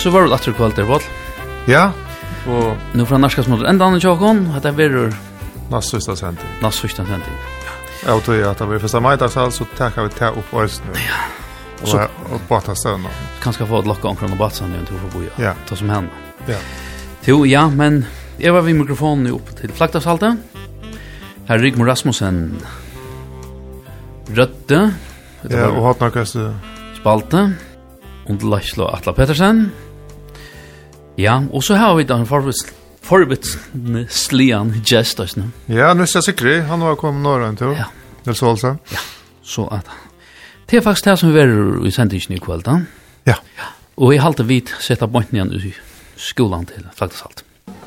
så var det atter kvalitet, Paul. Ja, og Nu fra norska smått enda annet tjokken, at det blir næst sending. næst sending. Jeg tror at det blir første meidagsal, så takker vi ta opp øyne nu. Så- Og bare støvna. Kanskje få et lokka omkring og batsan igjen til å få boja. Ja. Det som hender. Ja. Jo, ja, men jeg var vid mikrofonen jo opp til Flagdagshaltet. Her er Rigmor Rasmussen Rødde. Ja, og hatt noe Spalte. Und Laslo Atla Pettersen. Ja, og så har vi da en forbitslian gest, også. Ja, nu ser jeg sikkert. Han var kommet några en tur. Ja. Nils Olsen. Så at det er faktisk det som vi er i sendingen i kveld, da. Ja. Og jeg halte vidt sette bånden igjen i skolan til Flagdagshalt.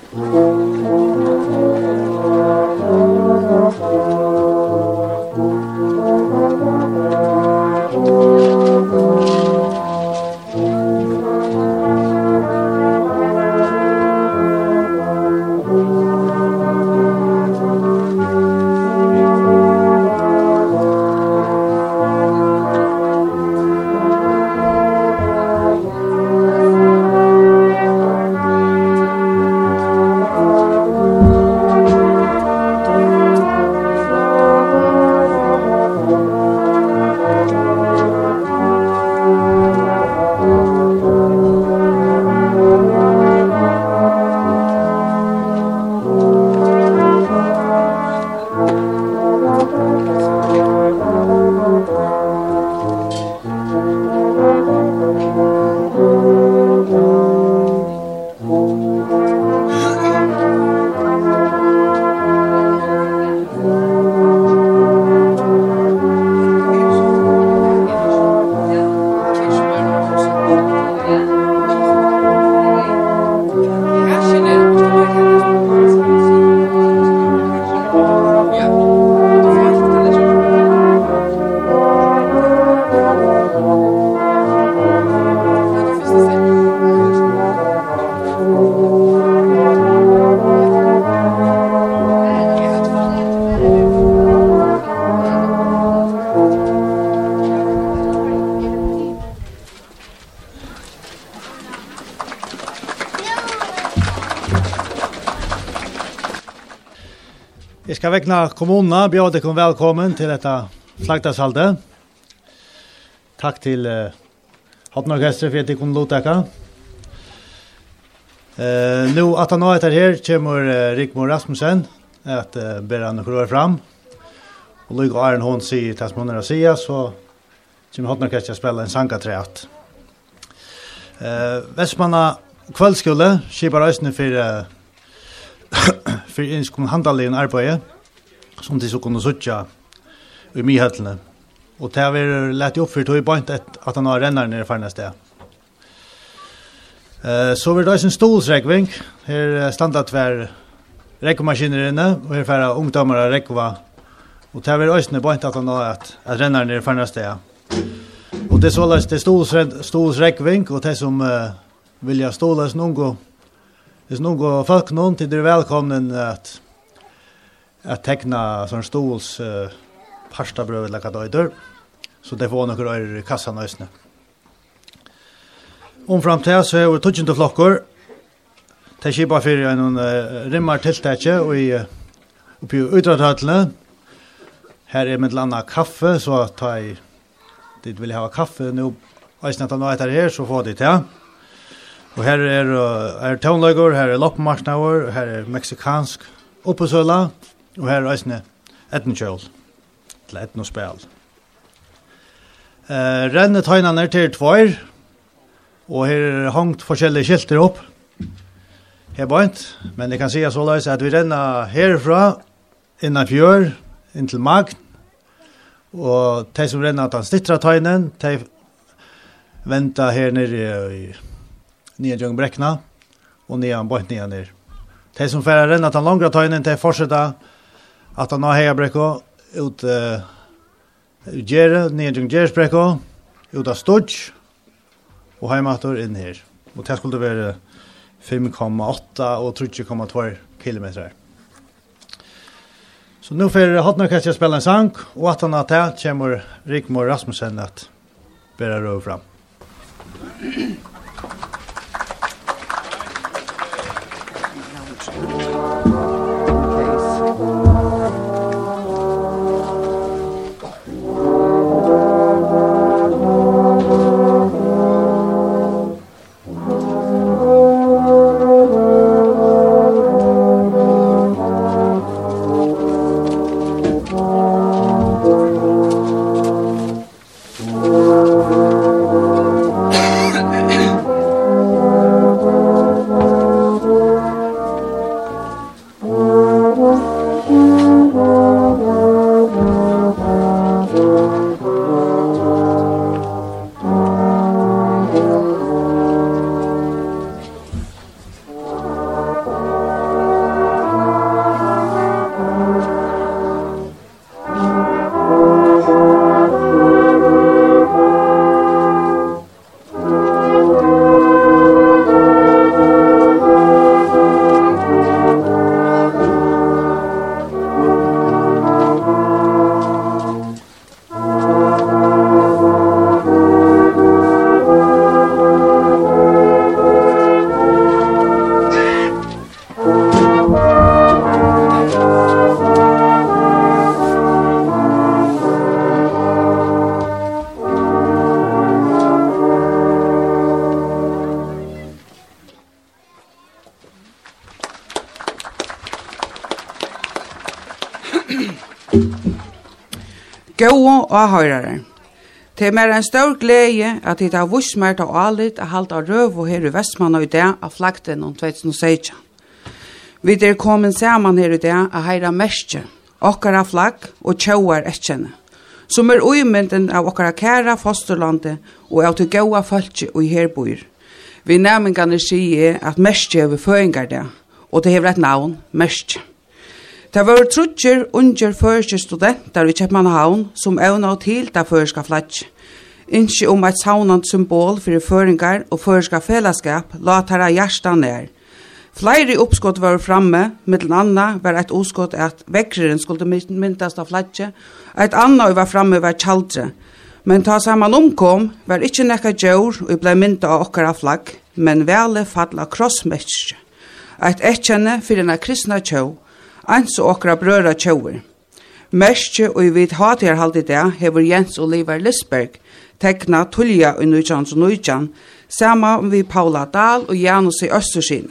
Jeg skal vekna kommunene, bjør dere velkommen til dette Flagdagshaltet. Takk til Hotnorkestret for at de kunne låttekke. Nå at han nå etter her kommer Rigmor Rasmussen at ber han noen år fram. Og lykke Arne hun sier til som hun er å si, så kommer Hotnorkestret spille en sangatreat. Vestmanna kveldskole skipper østene for innskående handallige arbeid, som de så kunne suttje i myhøttene. Og det har vi lett opp for tog i bant at han har renner nere for neste sted. Så vil det også en stolsrekving. Her standet hver rekvemaskiner inne, og her færre ungdommer rekva. Og det har vi også en bant at han har at renner nere for neste sted. Og det er således det stolsrekving, og det som vil jeg ståles noen hvis noen folk noen til dere velkommen at tekna sånn stols pastabrød eller hva det er, så det får noen øyre i kassan øyne. Omfram til så er det 20 flokker. Det er kjipa for en rimmar tiltakje oppi utradhøtlene. Her er med landa kaffe, så tar jeg de vil ha kaffe nå. Øyne at han nå etter her, så får de til. Og her er tonløyger, her er loppmarsnauer, her er meksikansk oppesøla, og her er øyne etnokjøl, til etnospel. Rennetøynene er til 2, og her er hangt forskjellige skilter opp. Her bøynt, men jeg kan si så løs at vi renner herfra, innan fjør, inn til Magn, og de som renner at han stittra tøynen, de venter her nere i Nian Brekkna, og Nian Bøynt Nian nere. De som færre renner at han langra tøynen, de fortsetter at han har heia brekko ut Gjere, Nian Gjeresbrekko, ut av Stodj, og heimator inn her. Og det skulle være 5,8 og 3,2 kilometer. Så nu får Hotnorkestret spela en sang, og at han har tatt kommer Rigmor Rasmussen at bæra røv fram. Gåa og høyrere. Det er en stor glede at det har vist meg til alit å halte røv og her i Vestmann og i det av flagten om 2016. Vi er kommet sammen her i det å heire merke, okkara flagg og tjauar etkjenne, som er uimynden av okkara kæra fosterlandet og av til gåa folk og her bor. Vi nærmengene sier at merke er føringar det, og det har et navn, merke. Det var trutjer under førske studenter i Kjøpmannhavn som evna til det førske flagg. Ikke om et saunant symbol for føringar og førske fellesskap la tæra hjertan ned. Flere oppskott var framme, mittlen anna var et oppskott at vekreren skulle myntast av flagget, et anna var framme var kjaldre. Men ta saman omkom var ikke nekka djør og ble mynta av okkara flagg, men vele falla krossmetsje. Et etkjenne for en kristna tjau, ans og okra brøra tjauer. Merske og vid hatjarhald i det hever Jens Oliver Lisberg tekna Tulja i 1919, saman vi Paula Dahl og Janus i Østerskin.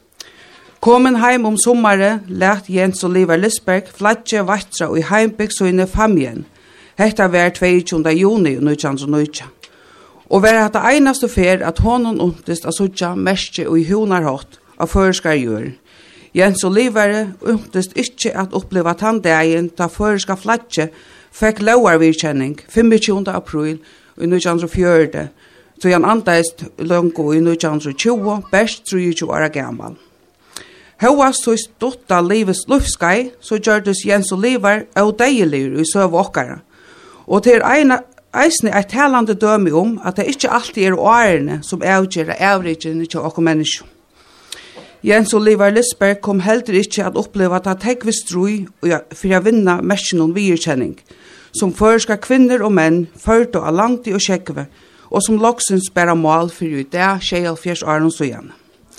Kommen heim om sommare let Jens Oliver Lisberg flatje vatra og i heimbygg så inne famien. Hetta var 22. juni 1919. Og var hatt det einaste fer at honom untist a sutja merske og i hunarhått av føreskar gjør. Jens Olivere untist ikkje at oppleva tanddagen da føreska flatje fikk lauarvirkjenning 25. april i 1904, så han antaist langt i 1920, best 23 år gammal. Høyast så ståtta livets luftskai, så gjørdes Jens Oliver og deilig i søv okkara. Og til eisne et talande dømi om at det ikke alltid er årene som avgjør avrikene til okkur mennesker. Jens Oliver Lisberg kom heller ikke at oppleva at tekvestrui for å vinne merkjennom virkjenning, som føreska kvinner og menn førte av langt i og kjekve, og som loksens bæra mål for i det 24 åren så igjen.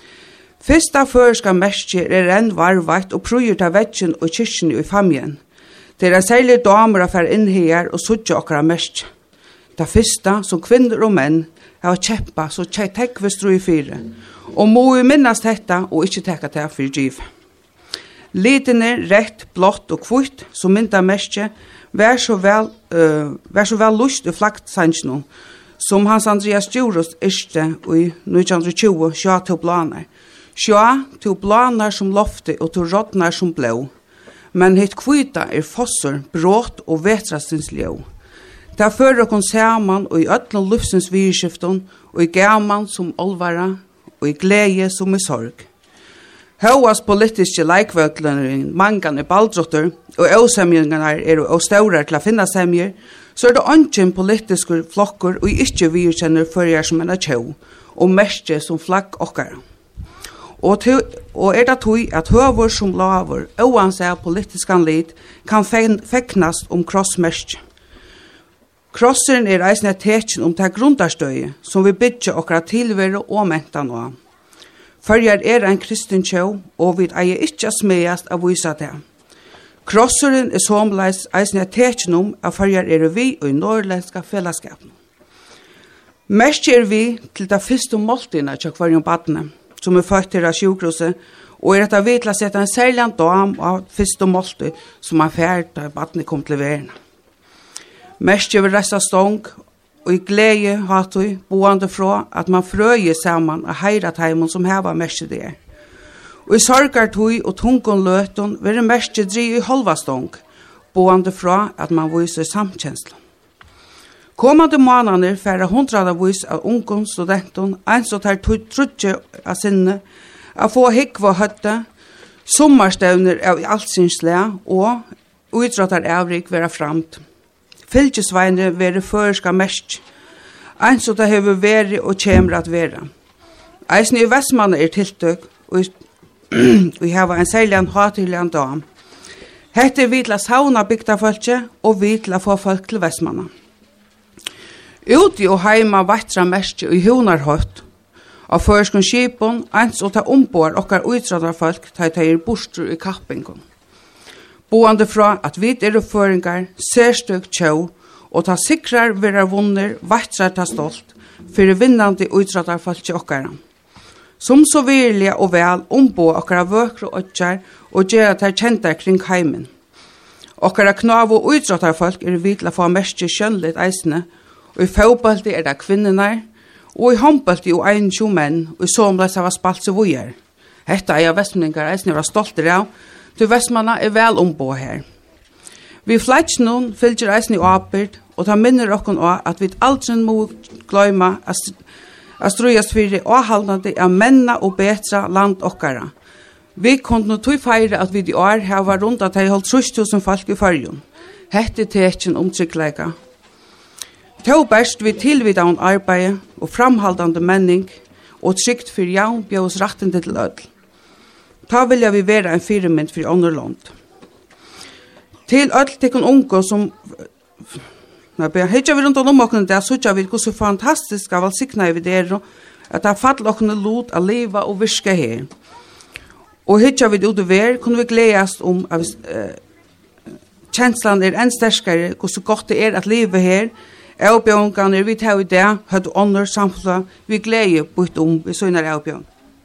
Fyrsta føreska merkje er enn varvart og prøyer til vetjen og kyrkjen i famien. Det er særlig damer å fære inn her og sutja okkara merkje. Det fyrsta som kvinner og menn har kjeppa så tekvestrui fire, og må vi minnes dette og ikke tekka det for giv. Lidene, rett, blått og kvitt, som mynda merke, vær så vel lust i flaktsannsjene, som Hans Andreas Djuros yrste i 1920 sjå til blaner. Sjå til blaner som lofte og til rådner som blå. Men hitt kvita er fossor, brått og vetrastens ljå. Det fører okon saman og i ötlen lufsens virkifton og i gaman som olvara og i glede som i sorg. Høyas politiske leikvøklene mangan er baldrotter, og avsemjengene er og staurar til å finne semjer, så er det ønsken politiske flokker og ikke virkjenner førjer som en tjau, og merke som flagg okkara. Og er det tog at høver som laver, oansett politisk anlid, kan feknast om krossmerke. Krosseren er eisne tekjen om det grundarstøye, som vi bytja okkara tilvære og mentan av. Førjar er en kristen tjau, og vi eier ikkje smedast av vysa det. Krosseren er somleis eisne tekjen om at førjar er vi og i norrländska fellesskapen. Mest er vi til det første måltidene til kvarjon badne, som er født til sjukhuset, og er etter vi til å sette en særlig dam av første måltid som er ferdig da badne kom til verden. Mest vil resta stång, og i glede hatt vi boende fra at man frøyer sammen og heira teimen som heva mest det. Og i sorgar tog og tungon løten vil mest dri i halva stång, boende fra at man viser samkjensla. Kommande månader færre hundradavis av ungen studenten, eins og tar trutje av sinne, å få hikva høtte, sommarstevner av allsynslega og utrattar avrik vera framt. Fylkesveine vere føreska mest, eins og det hever vere og kjemre at vere. Eisen i Vestmann er tiltøk, og vi har en særlig hatiglig dam. Hette er vi til å sauna bygda folket, og vi til å få folk til Vestmanna. Uti og heima vatra mest i hunarhøtt, av føreskon skipon, eins og ta ombord okkar utrattar folk, ta er bostur i kappingon. Boande fra at vi er føringar, særstøk tjau, og ta sikrar vera vunner, vatrar ta stolt, fyrir vinnandi utrattar folk til okkara. Som så virlige og vel ombo okkara vøkru åtjar og gjøre at kjentar kring heimen. Okkara knav og utrottarfolk vi til å få mest kjønnligt eisene, og i fotballet det kvinnerna, og i håndballet og 21 menn, og i somlas av spalt seg vujer. Hetta vestmenningar eisene var stolter av, til vestmanna vel ombå her. Vi fletjnån fylgjer eisene åpert, og ta minner okkon av at vi aldri må gløyma at strøyast fyrir avhaldande av menna og betra land okkara. Vi kunne tog feire at vi i år har rundt at jeg holdt 30.000 folk i fargen. Hette tekjen omtrykkleika. Tå best vi tilvidda om arbeid og framhaldande menning og trygt for jaun bjøs retten til ødel. Ta vilja vi være en firemynd for ånderland. Til ødel til unge som hitja vi rundt om okkene der, så vi hvor så fantastisk av valsikna vi der, at det har fatt okkene lot av liva og virke her. Og hitja vi ut over, kunne vi gledes om at kjenslan enn sterskere, hvor så godt det at livet her, avbjørngene vi tar i det, høyde ånder samfunnet, vi gleder bort vi sønner avbjørn.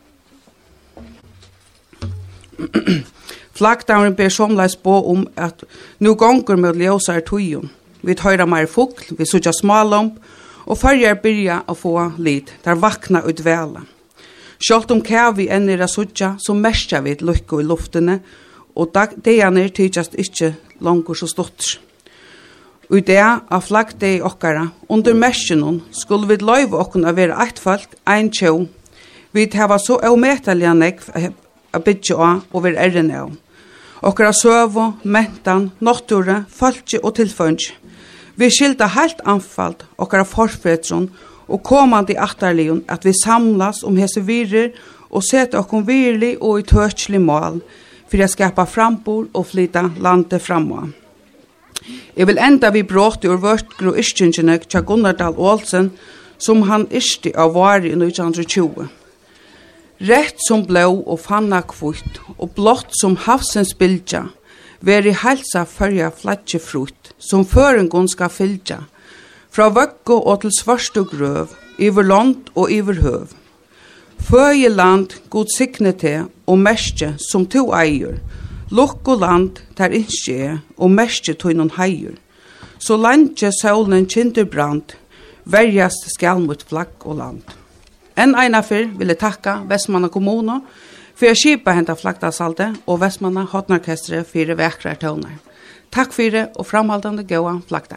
Flaggdavren ber somleis på at nu gonger med ljøsar tøyen. Vi høyrer mer fugl, vi sutja smalomp, og farger byrja å få litt, der vakna utvela. Sjalt kævi enn sutja, så merskja vi lukko i luftene, og deiane tydjast ikkje langur så stort. Og i det av flaggdei okkara, under mersjenon, skulle vi løyve okkona være eit folk, ein tjå. Vi hava så avmetalige nekv a bytja av og være erren av. Okkara søvo, mentan, nokture, falskje og tilfønsk. Vi skilta helt anfalt okkara forfredron og komande i attarlion at vi samlas hese virer og seta okkom virlig og i tøtslig mål for å skapa frambor og flytta landet framåt. Jeg vil enda vi brått ur vørtgro iskjengene tja Gunnardal Olsen som han isti av vari i 1920. Rett som blå og fanna kvutt og blått som havsens bildja veri halsa førja flatje frutt som førengon skal fylja fra vøkko og til svarstu grøv iver land og iver høv. Føye land god sikne til og merske som to eier, lukko land der innskje og merske to innan heier. Så landje saulen kinderbrand, verjast skal mot flagg og land. En einafer vil jeg takka Vestmanna kommune for å skipa henta flaggdasalde og Vestmanna hotnorkestre for vekrar tøvner. Takk for det og framhaldande gåa flaggda.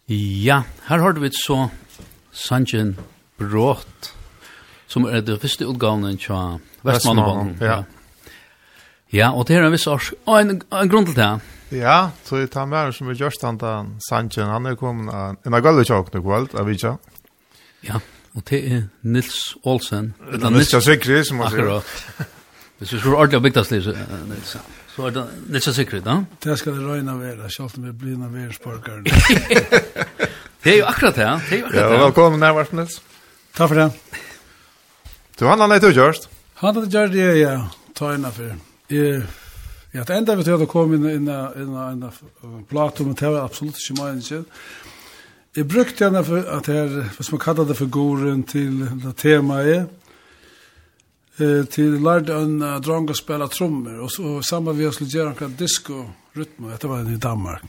Ja, her har vi så Sanchen Brott, som det første utgavnen til Vestmannabanen. Ja. Ja, og det er en viss års, og en grunn til det. Ja, så jeg tar med som er gjørst han Sanchen, han kommet en av Galletjåk nå kvalt, av Vitsja. Ja, og det er Nils Olsen. Nils Sikri, som man sier. Akkurat. Hvis du skulle ordentlig bygtaslig, så er det Nils Sikri, da? Det skal det røyne være, selv om vi blir en verdensborgere. Det er jo akkurat det, ja. Ja, velkommen nærmest, Nils. Takk for det. Du han er litt gjørst? Han hadde gjort det, ja, ta inn for. Ja, det enda vi til å komme inn i plato, men det var absolutt ikke meg ikke. Jeg brukte gjerne for at her, hvis man kallar det figuren til det temaet, til lærde en drang å spela trommer, og sammen vi skulle gjøre en disco-rytme, dette var i Danmark.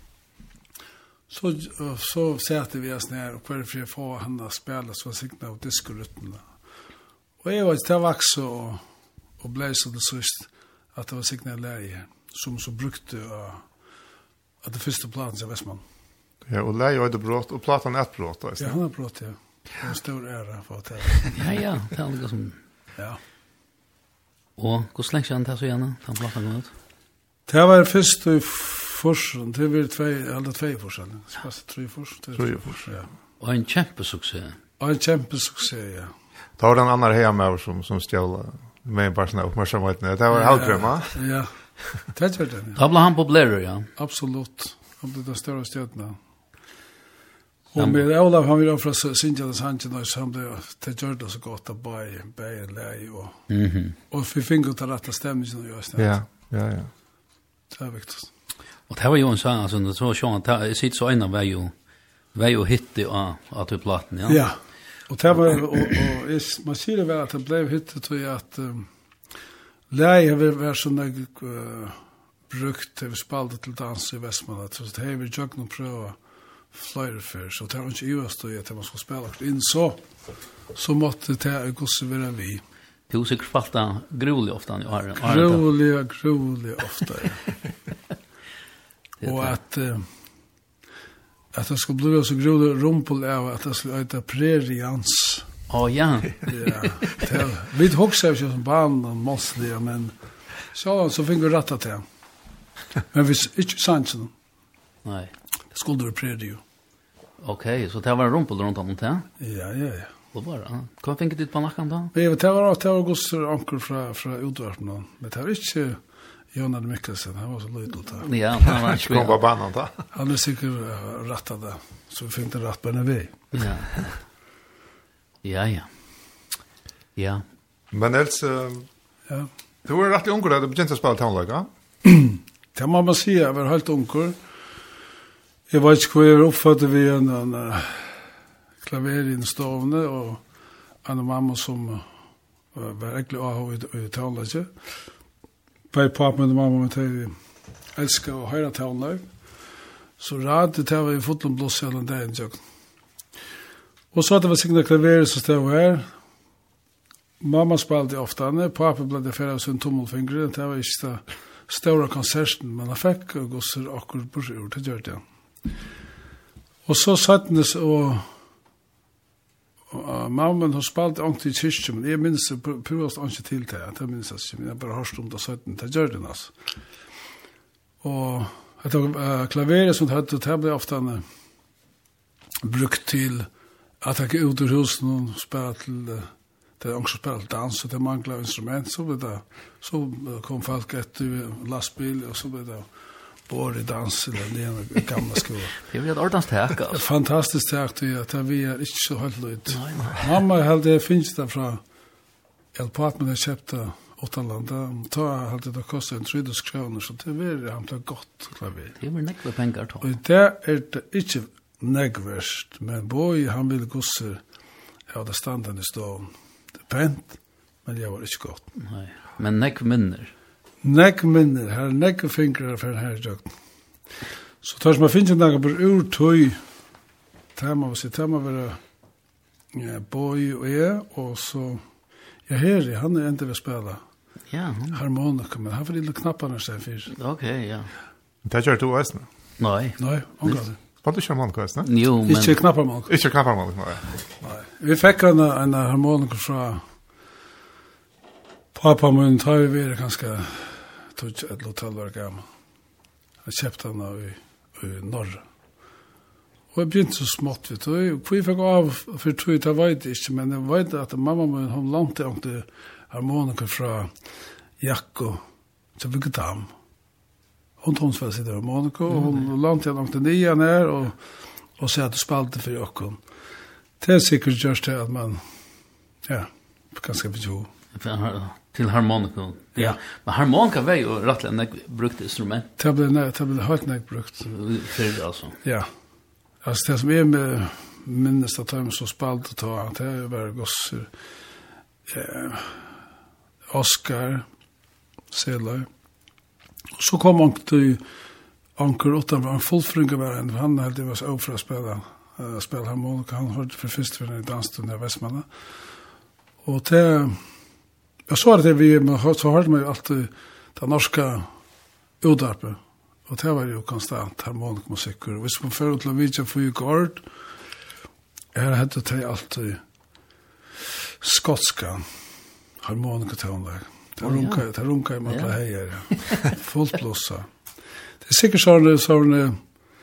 Så sette vi oss ned, og hver for å få henne å spela, så sikna av disco-rytmene. Og jeg var ikke til å vokse og ble så det sørst, at det var sikna av leie, som så brukte av det første platen til Vestmann. Ja, og leie og det brått, og platan er et brått. Ja, han er brått, ja. Det er en stor ære for at det. Ja, det er noe som... Ja. Og hvor lenge siden det så gjerne, den platan kom ut? Det var først i forsen, det var två forsen, spørsmål 3 forsen. 3 forsen, ja. Og en kjempesuksess. Og en kjempesuksess, ja. Det var den andre hjemme som stjål med bare sånne oppmerksomheten. Det var halvkrema. Ja, det gjør det, ja. Da ble han populær, ja. Absolutt. Han ble den større stjøtene. Og med Olav, han ville fra Sintjade Sanchen, og han ble til gjør det så godt av bæg en lei, og vi finner ut av rette stemningen og gjør det. Ja. Det er viktig. Og det var jo en sang, altså, det var sånn at jeg sitter så ene var jo hittig av til platen, ja. Ja, og det var, og man sier det vel at det ble hittig til at lei har vært sånn brukt til vi spalte til dans i Vestmanna, så det har vi gjort noen prøver flere før, så det var ikke ivast at man skulle spela inn så måtte det gosse være vi. Du har sikkert falt det grulig ofte. Grulig ofte, ja. Og at det skulle bli så grulig rumpel av at det skulle øyne prerians. Ja. Ja, vi hokser ikke som barn og måslige, men så fikk vi rettet til. Men hvis ikke sant sånn, Nei. skulle det være jo. Ok, så det var rumpel rundt om det? Ja. Og bare, hva fikk du på nakken da? Det var gosser anker fra utvarpen, men det var ikke Jonas Mikkelsen, han var så løydelt da. Ja, han var ikke kom på banen da. Han er sikkert rettet det, så vi fikk det rett på en vei. Ja. Men ellers, du var rettelig unger da du begynte å spille tånlaga? Det må man si, jeg var helt unger. Jeg vet ikke hvor jeg var oppfattet ved en klaver i stovene, og en mamma som var egentlig av i tånlaget. Bare pappa og mamma med til elsker å høre tånlag. Så rad det var i fotlom blås hele dagen. Og så det var sikkert klaver som stod her. Mamma spalte ofte henne, pappa ble det ferdig av sin tommelfingre. Det var ikke det store konserten, men jeg fikk gosser akkurat på sjur, det gjør det. Og så satt henne, og mamma har spalt ångt i kyrkje, men jeg minns det prøvast ångt til det, det minns jeg ikke, men jeg bare har stund og satt henne, det gjør det, altså. Og det var klaveret som det ble ofte brukt til at jeg gikk ut ur husen og spela til det er også spelt dans, og det manglet instrument, så kom folk etter lastbil, og så ble det både dans, eller det gamle skolen. Det var et ordens tak, altså. Fantastisk tak, at vi ikke så høyt løyd. Mamma hadde finnes det fra Elpatmen jeg kjøpte Åttaland, da hadde det kostet en 30 kroner, så det var han til godt klaver. Det var nekve penger, Tom. Og det det ikke nekverst, men Boi, han ville gosse av det standen i stålen. Det pent, men det var ikke godt. Nei, men nekve minner. Nekve minner, her nekve fingre for denne jøkken. Så tar som jeg finner noe på urtøy, det må være Boi og jeg, og så Heri, han enda ved spela harmonika, men han får lille knapparna seg fyrir. Ok, ja. Det gjør du også? Nei, omgått det. Vad du kör harmonika, ne? Jo, men... Ikke knappermalk. Ikke knappermalk, nej. Nei. Vi fikk en harmonika fra pappa min, tar vi videre ganske tog et hotellverk gammel. Jeg kjøpte den i Norge. Og jeg begynte så smått, vet du. Hvor jeg fikk av, for tog jeg vet ikke, men jeg vet at mamma min, hun langt til harmonika fra Jakko til Byggetam. Hon tonsfäll sitter i Monaco och hon langt jag långt ner ner och så att det spalte för Jakob. Det är säkert just det att man ganska förstå. Till harmonika. Ja. Men harmonika var ju rättligen ett brukt instrument. Det blir helt näck brukt. För det alltså. Ja. Alltså det som är med minst att de så spalt ta det är väl goss Oscar Selay. Så kom han till Anker utanför en fullfringa var han hade var så för att spela harmonika. Han hörde för först för en dansstund i Västmanland. Och det jag sa det vi så hörde man ju alltid det norska udarpe. Och det var ju konstant harmonikmusik. Och hvis man för till vidja för ju gård hade det alltid skotska harmonikatonlag. Det runkar i matla hejer, ja. Fullt blossa. Det är säkert sån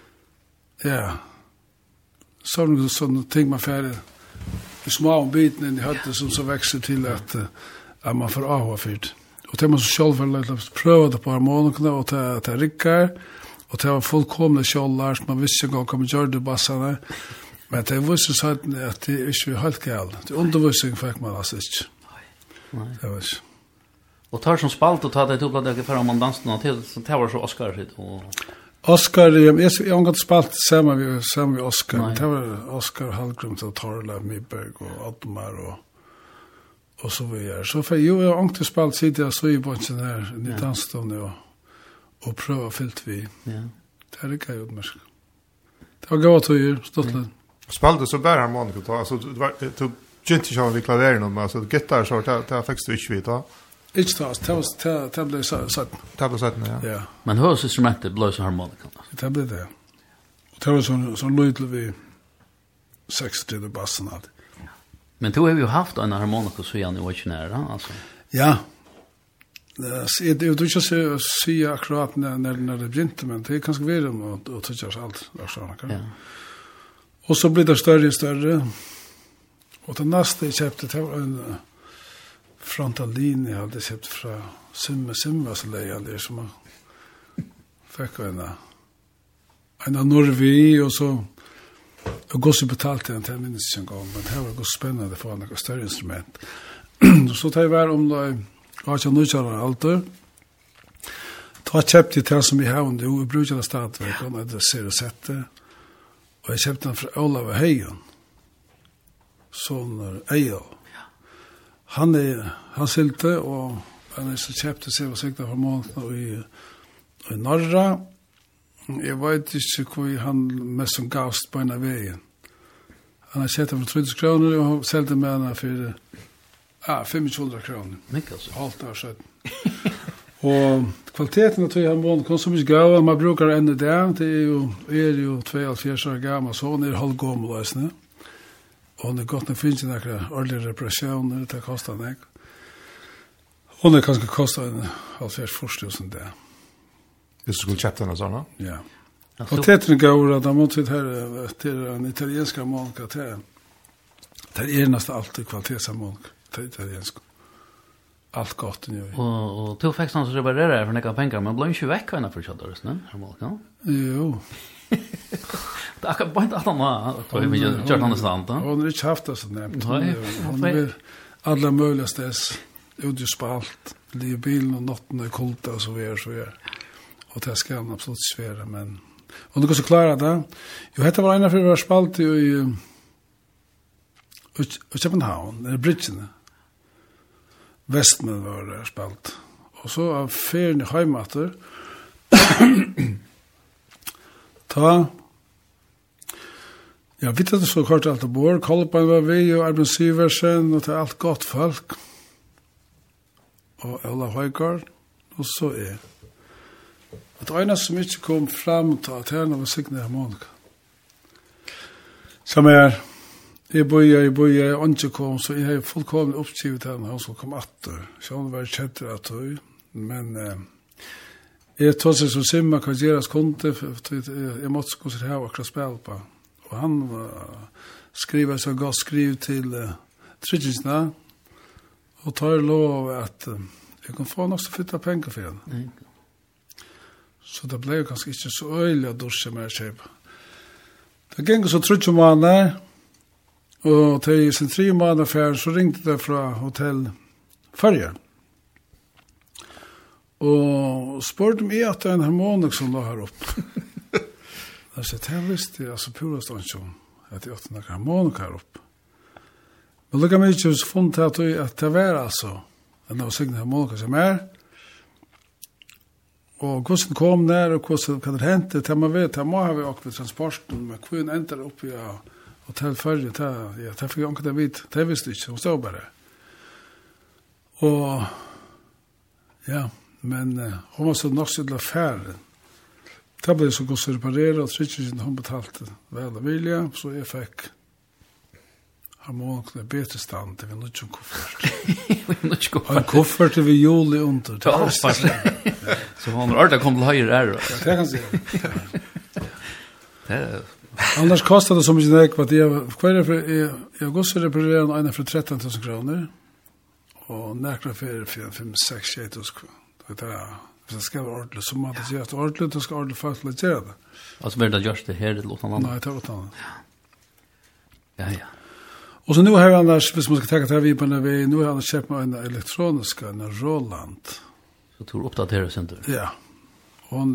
sån ting man färdig i små biten i hötte som så växer till att man får av fyrt. Och det man så själv att pröva det på harmonikerna och ta rickar och ta fullkomliga kjollar som man visste gång kommer göra det bassarna. Men det visste så att det är inte helt galt. Det undervisning fick man alltså inte. Nej. Det var inte. Och tar som spalt och tar det till att för om man dansar till så tar var så Oscar hit och Oscar jag har gått spalt samma vi Oscar. Det var Oscar Hallgrim till Torla Midberg och Ottomar och så vidare. Så för jag har inte spalt sitter jag så i bunchen här i dansstånd och pröva fyllt vi. Ja. Det är det kan jag utmärka. Det var gott att göra, ståttligt. Spalt så bara harmonika då, alltså det var inte så vi klaverar någon, alltså gitarr så det fick du inte vita. Inte det blev satt. Det blev satt, ja. Ja. Men hörsinstrumentet blev så harmonika. Det blev det. Och det var så lydligt vi 60 i bassen alltid. Men du har ju haft en harmonika så igen i Wachinera, alltså. Ja. Det är ju inte så säga akkurat när det började, men det är ganska vidare och touchas allt. Ja. Och så blir det större och större. Och det nästa jag köpte, det var en frontalin jag hade köpt från Simma så lejade som man fick en Norvi och så och gosse betalt den till minst en gång, men det var så spännande för några större instrument. Så tar jag var om det har jag nu kört allt. Ta köpte det som vi har nu i brukar stadverk och det ser det sätter. Och jag köpte den från Olav Heijon. Sån Ejo. Han silte och han så köpte sig och sökte harmonika i norra. Jag vet inte hur han mest som gavst på en vägen. Han har köpt den för 30 kronor och sålde med den för 500 kronor. Mycket alltså. Allt där så. Och kvaliteten av harmonika som är gav, man brukar ända där. Det är ju 2,5 år gammal så hon är halvgammal alltså. Och det gott när finns det några ordentliga reparationer, det kostar det. Och det kanske kostar en 50,000 där. Det skulle köpa den såna. Ja. Och tätten går att de måste här till en italiensk harmonika till. Det är nästan alltid kvalitetsharmonika till italiensk. Allt gott nu. Och du fick sån så reparera för några pengar, men blev inte väck när för chatter, ne? Harmonika. Jo. Det är bara inte annat att vi gör något sånt. Hon har inte haft det så nämnt. Hon är alla möjliga ställs utspalt, i bilen och notten är kulta och så vidare. Och det ska han absolut svära, men och det går så klara det. Jo, detta var ena för var spalt i Köpenhamn, i bridgen. Västman var det spalt. Och så av ferien i Heimater ja, vet att det så kort allt bor. Kolpan var vi och Arben Siversen och det är allt gott folk. Och Ella Højgaard och så är. Det ena som inte kom fram till att här var signa harmonika. Som jag börjar inte kom så jag har fullkomligt uppskrivet henne han skulle komma åter. Så hon var chatter att men jag tror så simma kan göras konto jag måste kunna ha och spela på. Och han skriver så gott skriv till Tryggsna och tar lov att jag kan få något så flytta pengar för henne. Så det blev ganska inte så öjliga duscher med köp. Det gäng så trutsch månader och till sin 3 månader för så ringde det från hotell Färja. Och spurgade mig att en harmonik som låg här upp. Jag sa, det visste jag alltså pura stånd att jag åt en harmonik här upp. Men lukka mig inte så funnet att det var alltså en av signa harmonika som Och hvordan kom der, og hvordan det hendte, til man vet, man har vi også ved transporten, men hvordan endte opp i hotell Færje, det fikk jeg ikke vidt, det visste ikke, hun stod bare. Og, ja, men hun var så nok til affæren. Det ble så godt å reparere, og Tryggsna, hun betalte vel og vilja, så jeg fikk harmonikene bedre stand, det var noe som koffert. Og en koffert vi juli under. Det var faktisk. Så hon har ordentligt kommit till högre är det. Det kan säga. Annars kostar det så mycket nek att jag går så reparerar en för 13 000 kronor och näkra för 5-6 000 kronor. Det ska vara ordentligt så man att göra det ordentligt och ska ordentligt för att göra det. Alltså blir det just det här det låter annat. Nej, det låter annat. Ja. Och så nu har jag annars, hvis man ska tänka till vi på när vi nu har jag köpt mig en elektroniska, en Roland. Så tror uppdatera sen du. Ja. Hon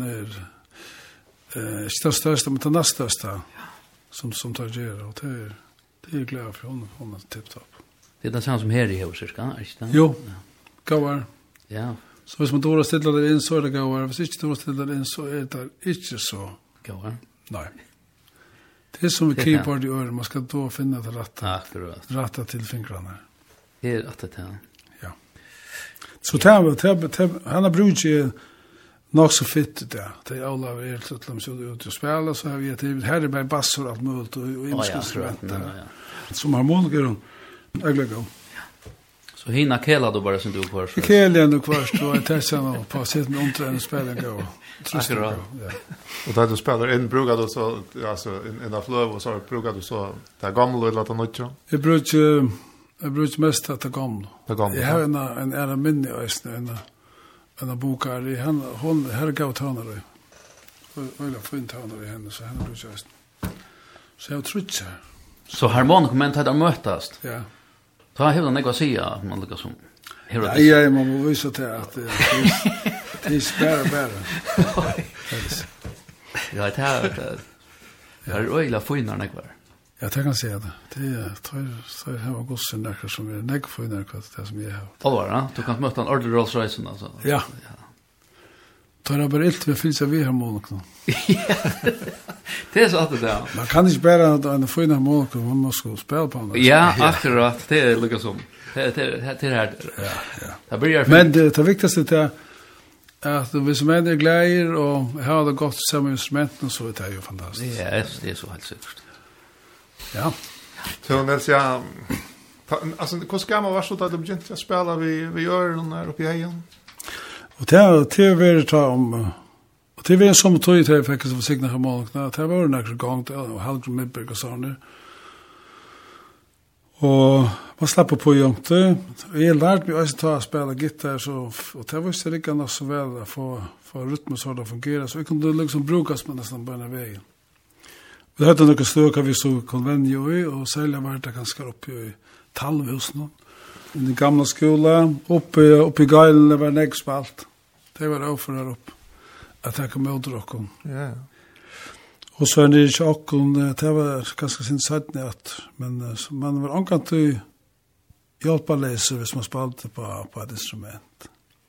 inte största, men den största som tar gärna. Och det är glad för hon tipptopp. Det är det samma som här i Hövsirka, är det? Jo, gåar. Ja. Så hvis man dårar ställa det in så är det gåar. Hvis inte dårar ställa det in så är det inte så. Gåar? Nej. Det är som med keyboard i öron. Man ska då finna det rätta. Akkurat. Rätta till fingrarna. Det är att det här. Så han har brukt nog så fitt det. Det är alla helt så att de så ut och spela så har vi ett här är bara bassor allt möjligt och instrument. Som harmoniker och gå. Så hinna kela då bara som du kvar så. Kela nu kvar så att testa och på sätt med omträning spela gå. Akkurat. Ja. Och där du spelar in brukar du så alltså en av flöv och så brukar du så där gamla eller att något. Jag brukar mest att det gamla. Jag har en minne en bokar i henne. Hon här gav tannare. Eller fint tannare i henne så henne brukar jag. Så jag tror inte. Så harmonik men tar mötast. Ja. Ta hela något säga man lukar som. Ja, man måste visa till att det är spärr. Ja, det här. Jag är öjla finnar kvar. Jag kan säga det. Det tror jag har gossen där som är nägg för det som jag har. Allvar, du kan möta en ordentlig Rolls Royce alltså. Ja. Tar jag bara allt vi finns av vi harmonikon. Det är så att det är. Man kan inte bara en fin harmonikon, man måste spela på den. Ja, akkurat. Det är lika som. Det här. Ja. Det börjar. Men det viktigaste är att vi som är glädjer och har det gott samma instrumenten så är det ju fantastiskt. Ja, det är så helt säkert. Ja. Så Nils, ja, alltså hur ska man vara så att du börjar att spela vi gör den där uppe i hejen? Och det är ta om och det är en som tog till faktiskt för signa harmonikna. Det var en extra gång och Hallgrim Midberg och sånt. Och man slapp på jungt. Jag lärde mig att ta spela gitarr så och det var så lika nog så väl att få rytmen så att fungera så vi kunde liksom brukas med nästan på en väg. Vi hade några stökar vi så konvenjo i och sälja var det ganska uppe i Tallhusen. I den gamla skolan uppe i Gailen det var näggspalt. Det var över där upp. Att jag kom ut och kom. Ja. Och så är det inte också det var ganska sin sätt att men man var angant att hjälpa läsa hvis man spelade på ett instrument.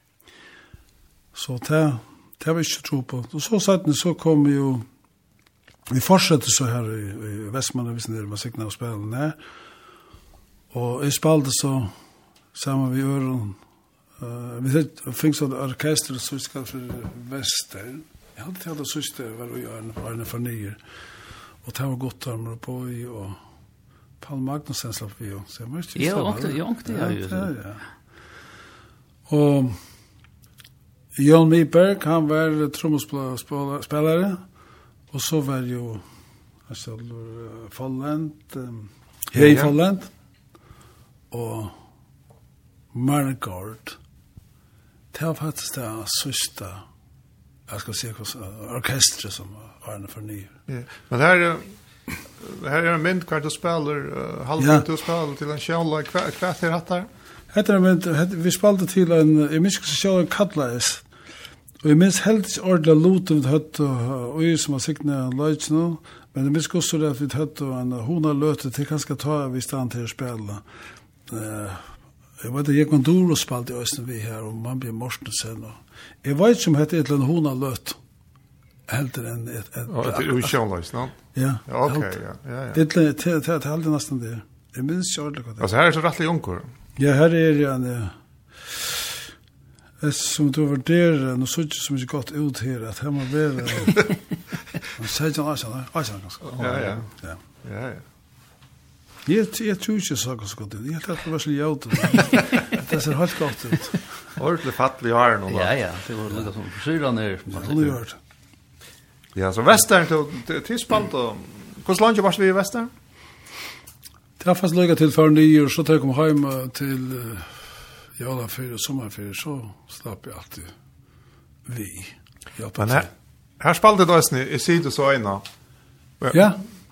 Så det var inte tro på. Och så sätt så kom ju vi fortsätter så här i Västmanland visst när man signar och spelar och I spelade så samma vi öron vi fick så orkester så ska för väster jag hade till att syster var vi gör en förnyer Och det var gott där på i och Paul Magnussen slapp vi ju. Så jag måste ja. Och Jan Miberg, han var tromspelare. Och så var ju alltså Folland, Hej Folland. Och Margard. Det var faktiskt det sista, jag ska säga, orkestret som Arne förnyr. Ja. Men här är en mynd kvart du spelar, halvt du spelar till en själva kvart är hattar. Heter men vi spelade till en emissionen Cutlass. Och jag minns helt inte ordentligt lotet hött och jag som har siktat Leutz nu, men jag minns också att vi hött och hon har lötet till ganska ta vi stand till att spela. Jag vet att jag kan dora spalt i Östen vi här och man blir Morstensen. Jag vet inte om det heter hon har löt. Helt än ett det är ju självlös, no? Ja. Okej, ja. Det är helt nästan det. Jag minns inte ordentligt. Alltså här är så rättligt unkor. Ja, här är det som du var där, nu såg det som inte gott ut här, att här må vara... Säg ganska. Ja. Jag tror inte så gott ut. Jag tror att det var så ljud. Det ser helt gott ut. Ordentligt fattlig har nog. Ja, det var lite som försyran ner. Ja, så Västern till spalt och... Hur långt var vi i Västern? Det har fast lyckat till för 9 år, så tar jag kom hem till... alla fyra sommarfyr så slapp jag alltid vi. Men här spalade då i sidan så ena. Ja.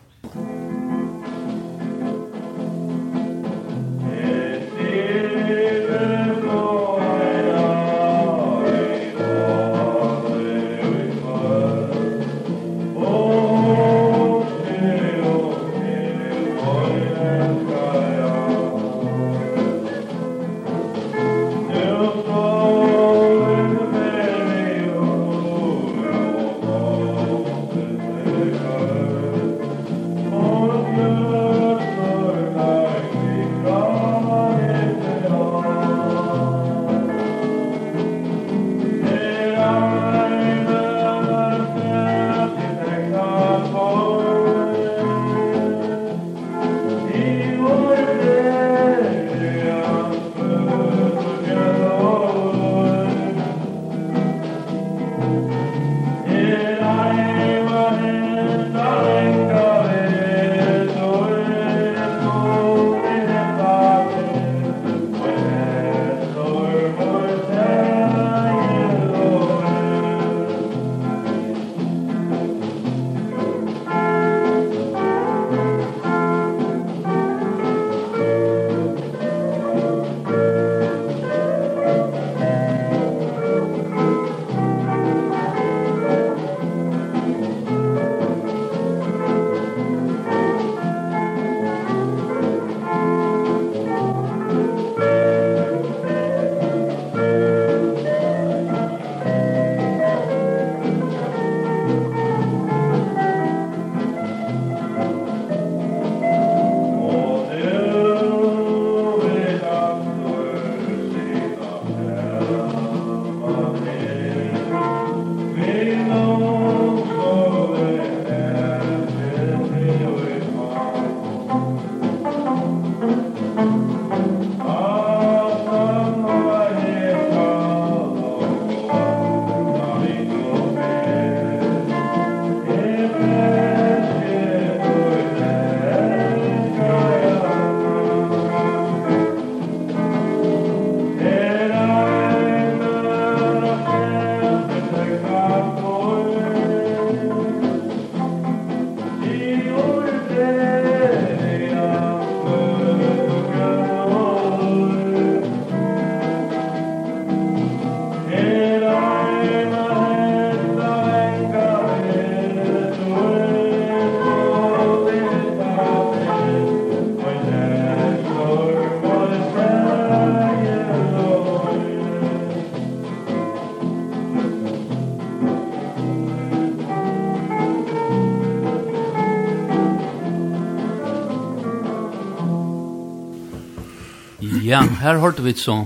Ja, här hörde vi så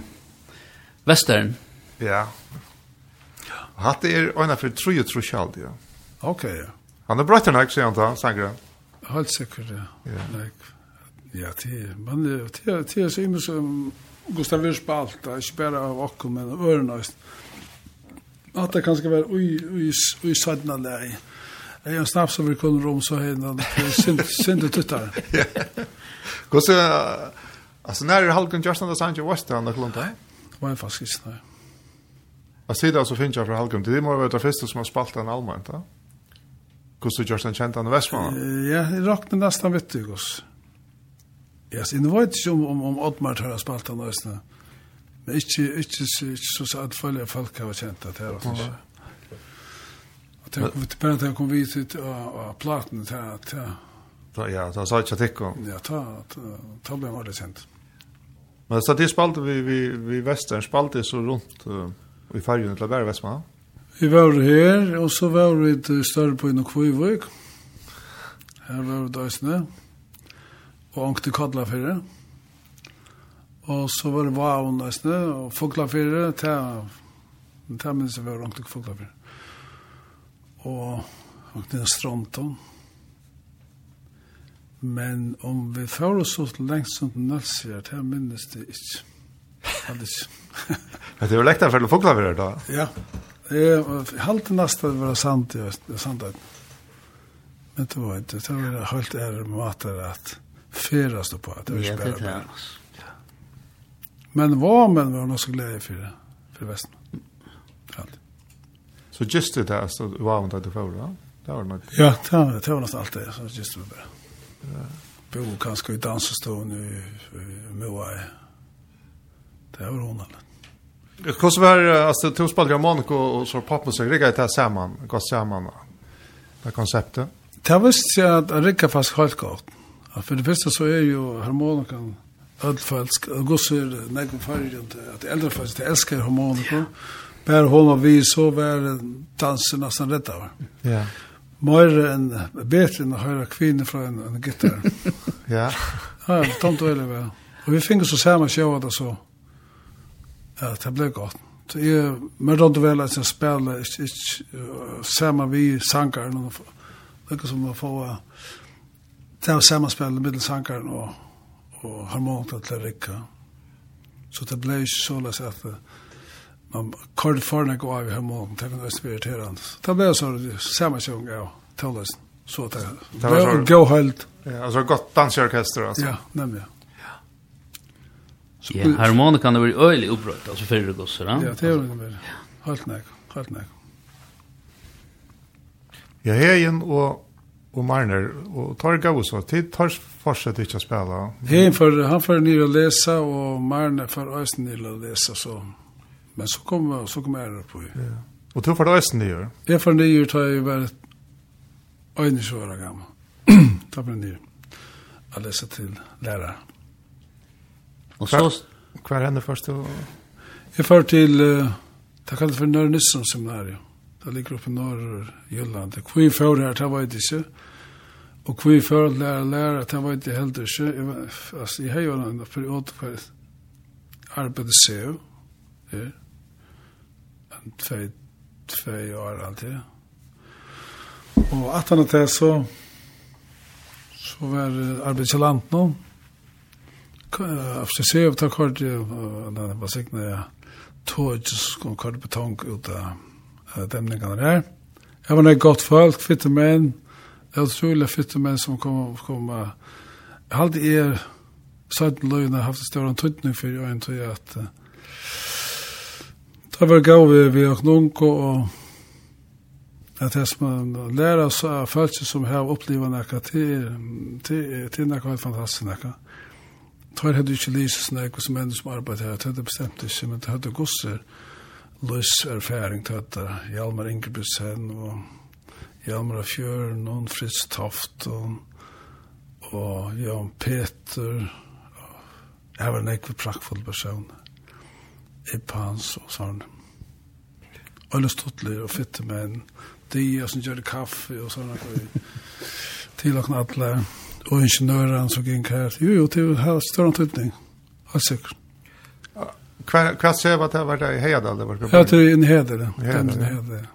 Västern. Ja. Hatt er öna för 3 ja. Okej. Han är bra till nästa säger han, Sangre. Helt säkert, ja. Ja, det är så immer som Gustav Wirsbalt, det är inte bara av åkken, men av öronöst. Att det kanske vara i södna läge. Jag är en snabb som vi kunde rum så här, synd tuttar. Alltså när är halken Justin Assange West han där långt? Var det faktiskt nej. Vad säger alltså finns jag för halken? Det måste vara det första som har spalt en allmänt, va? Hur Justin känt han Westman? Ja, det rockade nästan vet du gos. Ja, så det var inte om Oddmar har spalt han nästan. Men inte så att följa folk har känt att det var så. Att jag kom vid till platen till ja, så sa jag tycker. Ja, ta blev det känt. Men så det spalt vi västern spalt så runt i färgen till Berg Västman. Vi var här och så var vi ett större på i Kvivik. Här var det ösne. Och åkte kodla för det. Och så var det vaun ösne och fågla för det. Ta minns det var åkte fågla för det. Och åkte en stronton. Men om vi får oss så längst som den nälser, det minns det inte. Men det var läktare för att fågla för det då? Ja. Halt nästan var sant, men det var inte. Det var helt matar att feras på att det spela. Men var nog så glädje för västen. Så just det där så var inte det för då? Det var något. Ja, det var nästan allt det så just det bara. Bo kanske i dansstå nu Moai. Det var hon alla. Hur så var alltså två spelare av Monaco och så popmusik rigga det samman, gå samman. Det konceptet. Det visste jag att rigga fast helt gott. För det första så är ju harmonikan ödfalsk. Gossar nägum färgen att äldre fast älskar harmonika. Bara hon och vi så var dansen nästan rätt av. Ja. Mer än bättre än att höra kvinnor från en gitarr. Ja. Ja, tomt och väl. Och vi fick så samma show då så. Ja, det blev gott. Så jag märkte väl att jag spelade samma vi sångaren och det som att få ta samma spel med sångaren och harmonika till Ricka. Så det blev så att man kort förna gå av harmonika till den spiriterande. Det blev så samma sång ja, till så att det var gå helt. Ja, alltså gott dansorkester alltså. Ja, nämligen. Ja, harmonikan har varit öjlig uppbrott, alltså för det gossar. Ja, det är det. Helt nej. Ja, Hejen och Marner och tar gå så tid tar fortsätter inte att spela. Hejen han får ner och läsa och Marner får östen ner och läsa så. Men så kommer det på. Ja. Och du får det östen ner. Jag får ner tar ju varit öjningsvara gammal. Ta på ner. Att läsa till lärare. Och så kvar henne först då. Jag får till det kallas för Nörnisson seminarium. Det ligger uppe i norr Jylland. Kvi för här det var det inte. Och kvi för lära det var inte helt det. Alltså jag har ju en period för arbete så. Ja. En 2 år alltid. Och att han det så var arbetsland nu. Efter se av kort det var säkert tåg som kort betong ut av dämningarna där. Jag var ett gott folk, fitte män. Jag tror att fitte män som kom alltid sådana lögner haft stor antydning för jag inte att det var gå vi och nonko och att det man lära oss av folk som har upplevt något till något fantastiskt. Tar hade ju lyst snäck som människor som arbetar här, det bestämt inte, men det hade gossar lös erfaring till att Hjalmar Ingebrigtsen och Hjalmar Fjörn och Fritz Toft och Jan Peter och jag var en ekvitt praktfull person Ippans och sånt alla stottler och fittemän de som gjorde kaffe och sådana till och alla och ingenjören som gick här. Jo, det har större antydning. Alltså. Vad säger vad det var där i Hedal? Ja, det är en Hedal.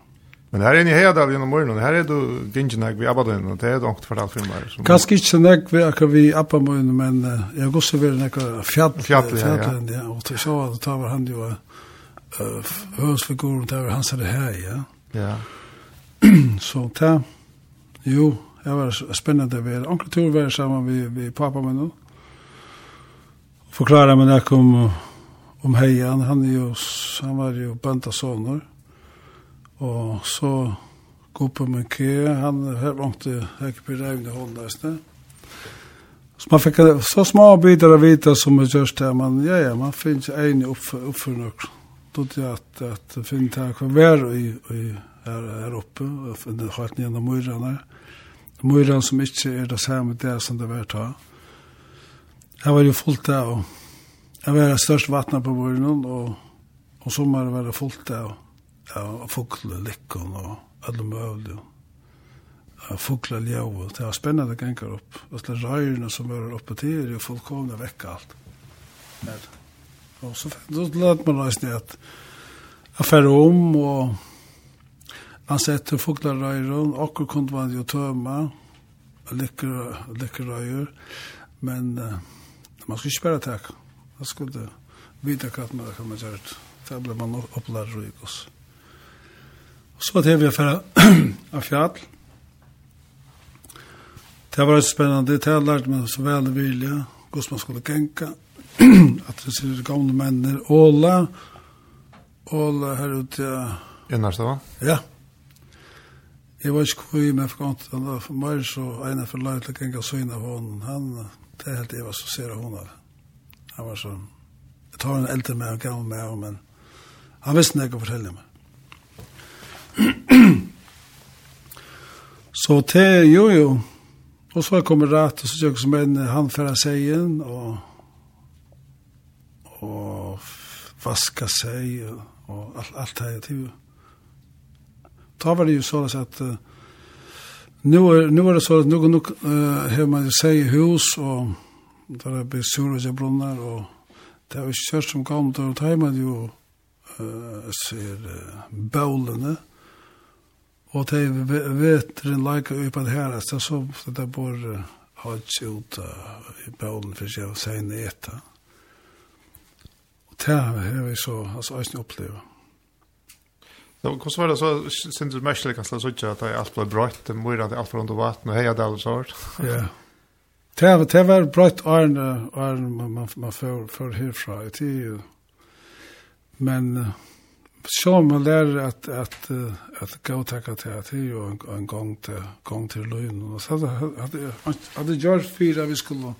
Men här är ni Hejadal genom morgonen. Här är du Gingenag vid Abaddon och det är långt för allt filmer. Ganska inte nägg vi Abaddon, men jag går så vid nägg fjällen, ja. Och till så att det var han ju hörsfigur, det var hans det här, ja. Ja. Så ta, jo, det var spännande vid onkeltur var samman vid pappa med nu. Förklara mig när om Hejan, han var ju bantasonor. Och så går på min kö, han här långte högt på rävn i hålldaste. Så man fick så små bitar av vita som är just där, man finns en uppför nog. Då det att finna kvar vär i här uppe, och det har ni genom myrarna. Myran som inte är det samma där som det var ta. Här var ju fullt där, och det var störst vattna på myran, och sommar var det fullt där. Ja, fågellickon och alla möjliga. Fåglar ljau, det var spännande att gå upp. Och så röjorna som var uppe till är ju fullkomna väcka allt. Och så lät man röjs ner att affära om och man sätter fåglar röjor och kunde man ju tömma läcker röjor. Men man skulle inte bara täcka. Man skulle vita att man kan göra det. Där blev man upplärd röjgås. Så att vi för av fjäll. Det var spännande. Det lärde man så väl vilja. Hur man skulle gänka. Att det ser gamla männer. Åla här ute. Innarsta va? Ja. Jag var inte kvar med förgått. Han var för mig så ena för löjt att gänka syna av honom. Han, det är helt Eva så ser hon av. Han var så. Jag tar en äldre med och gammal med. Men han visste inte att fortälja mig. Så det jo. Och så kommer rätt och så jag som en handfärra sig in och vaska sig och allt det här till. Då var det ju så att nu var det så att nu har man ju sig i hus och där är besura brunnar och det är ju kört som gammalt och då har man ju ser bowlene. Och det vet den lika upp att här så det bor hodge ut i bowlen för sig säga neta. Och det har vi så alltså att uppleva. Då hur var det så syns det mest lika så att det är allt blev brött det mer att allt från det vatten och heja där så. Ja. Det var brött man för härifrån till men så man lär att gå tacka till och en gång till lön och så hade gjort fyra vi skulle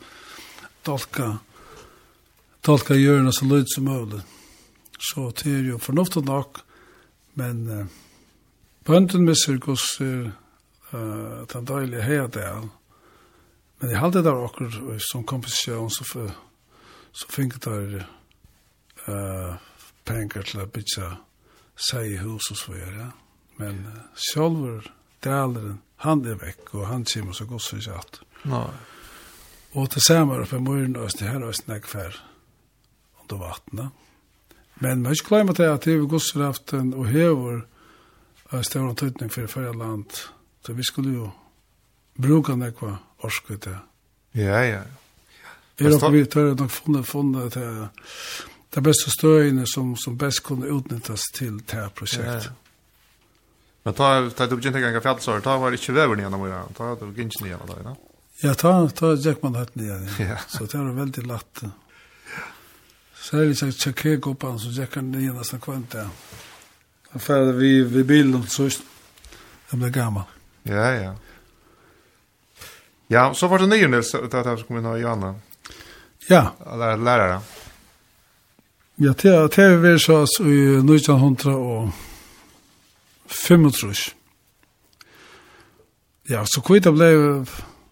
tolka hjörna så lite som möjligt. Så det är ju förnuftigt nog men bönden med cirkus den dåliga här där. Men jag hade där också som komposition så fick det pengar till att bygga sig i hus och så vidare. Men själver dälaren, han är väck och han kommer så gott så att. Nej. Och det samar uppe i muren och det här är snäggfär under vattnet. Men man ska glömma det att det är godsraften och hever stor tydning för förra land. Så vi skulle ju bruka nekva orsket det. Ja. Vi tar nog funnit det bästa stöjene som bäst kunde utnyttjas till det här projektet. Ja. Men ta du inte ganga fjällsår, ta var inte väver ni genom det. Ta du gynns ni genom det, va? Ja, ta Jackman hört ni igen. Ja. Så det är väldigt lätt. Så är det så checka-gruppan så Jackar ni nästan kvant där. För vi bilden så det blir gammal. Ja. Ja, så var det nio Nils att jag skulle nå Johanna. Ja. Lärare. Ja, det är väl så i 1935. Ja, så kvita blev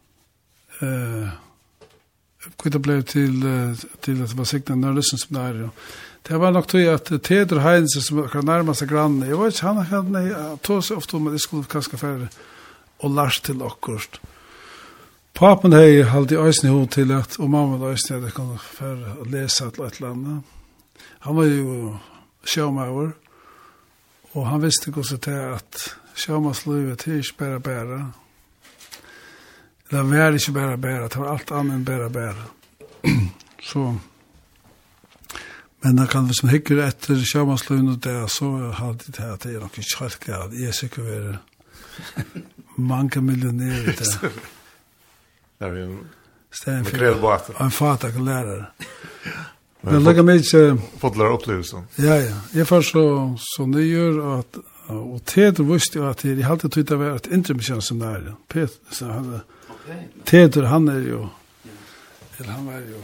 till att det var säkert nördelsen som där. Det var nog till att Teder Heinz som kan närma sig grann. Jag vet han hade tog sig ofta med det skulle kanske för och Lars till akkurst. Papen hade alltid ösnit hon till att och mamma ösnit det kan för att läsa ett land. Han var ju showmaker och han visste också till att Sjömanslivet är inte bara bära. Det var inte bara bära, det var allt annat än bara. Så, men det kan hvis man hikker etter sjömanslivet där så har det här att det är nog inte helt galt. Jag är säker på många miljonärer där. Där är Stäm för en fattig lärare. Men lägga mig fått lära upplevelsen. Ja. Jag får så det gör att och Teter visste ju att det alltid tyckte var ett intermissionsseminarium. Peter så hade Teter han är ju eller han var ju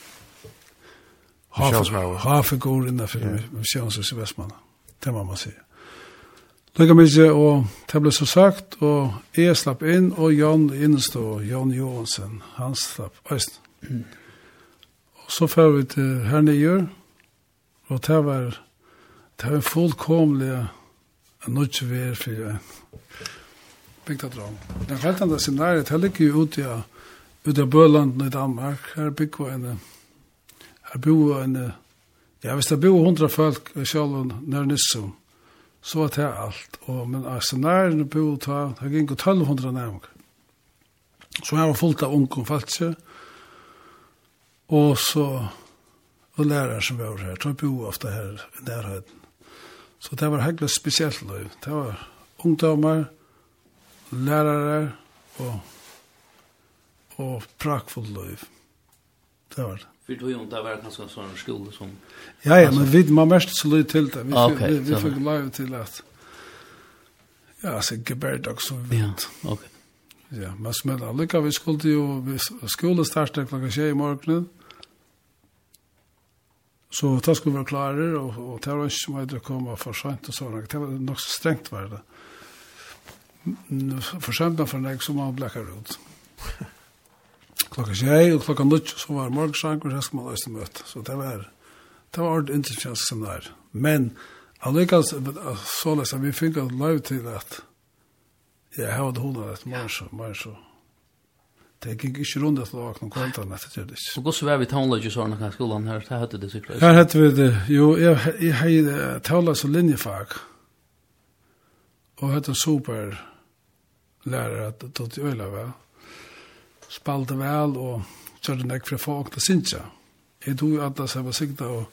halvfigur innan för missions i Västmanland. Det må man säga. Lägga mig och det blev så sagt och jag slapp in och Jan instå Jan Johansson han slapp öst. Och så får vi till här nere och det var en fullkomlig nödvändig ver för byggt att dröm. Den fältande scenariet här ligger ju ute i Böland i Danmark. Här bygger här bor en ja, hvis det bor 100 folk i själva när Nissum så att det är allt. Och men scenariet bor ta här gick 1200 närmare. Så här var fullt av unga folk och så och lärare som var här. Så bor ofta här i närheten. Så det var helt speciellt liv. Det var ungdomar, lärare och praktfull liv. Det var det. För då inte var ganska sån skola som Ja, men man måste så lite till det. Vi fick live till att ja, så gebärdag så vi vet. Ja, okej. Ja, men smälla lycka vi skulle ju skolan starta klockan 6 i morgonen. Så det skulle vara klarare och det var inte som att det kom för sent och sådant. Det var nog så strängt var det. För sent för mig som man blackar ut. Klockan 6 och klockan 8 så var morgonsang och det skulle man lösa möte. Så det var intressant som där. Men alldeles så läs vi fick att live till att jag hade hållit ett morgon så det gick inte runt att vakna kvällen efter det. Så går så var vi tonlage så när skolan här så hade det säkert. Här hade vi det. Jo, jag hade talat så linjefag. Och hade super lärare att ta till öla väl. Spalta väl och körde näck för folk att synja. Jag tog att det var sikta och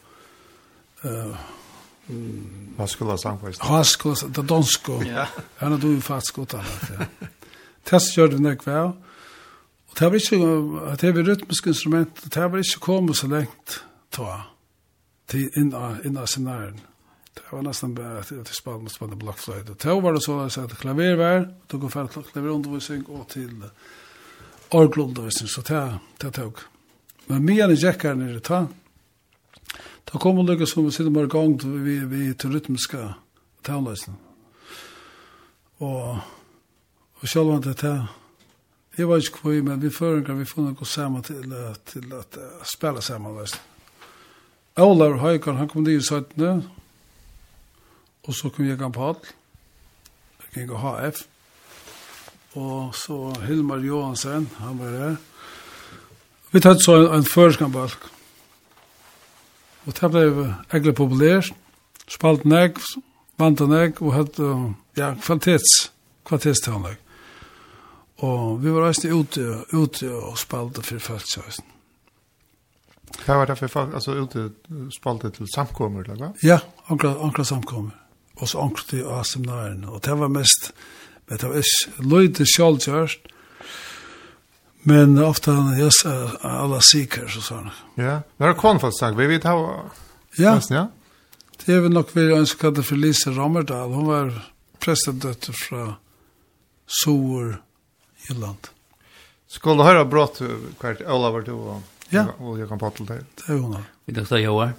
vad skulle jag säga? Vad skulle jag det dansko. Ja. Han hade ju fast skott annat. Test körde näck väl. Och det var inte att det var rytmisk instrument, det var inte kommet så längt till innan scenarien. Det var nästan bara att det spelade blockflöjt. Det var det så att klaver var, då går för att klaverundervisning och till orgelundervisning, så det tog. Men mer än jäckar när det tar. Då kommer det som vi sitter med gång vi till rytmiska tallösning. Och själva det här jag vet inte vad, men vi får nog gå samman till att spela samman. Olar Höjkar, han kom dit i 17. Och så kom jag på all. Jag gick HF. Och så Hilmar Johansson, han var där. Vi tatt så en förskambalk. Och det blev ägligt populärt. Spalt nägg, vant nägg och hade kvalitetstånlägg. Och vi var nästan ute och spaltade för fältsjösen. Vad var det för folk? Alltså ute spaltade till samkommer, eller vad? Ja, ankla samkommer. Och så ankla till seminarien. Och det var mest, men det var lite självgjort. Men ofta alla sikers och sådana. Ja, det var konfalssak. Vi vet ha... Ja, det är väl nog vi önskade för Lisa Rommerdal. Hon var prästadötter från Sor Irland. Skulle du höra brott kvart Oliver du och jag kan prata till dig? Det är hon. Vi tar Joar.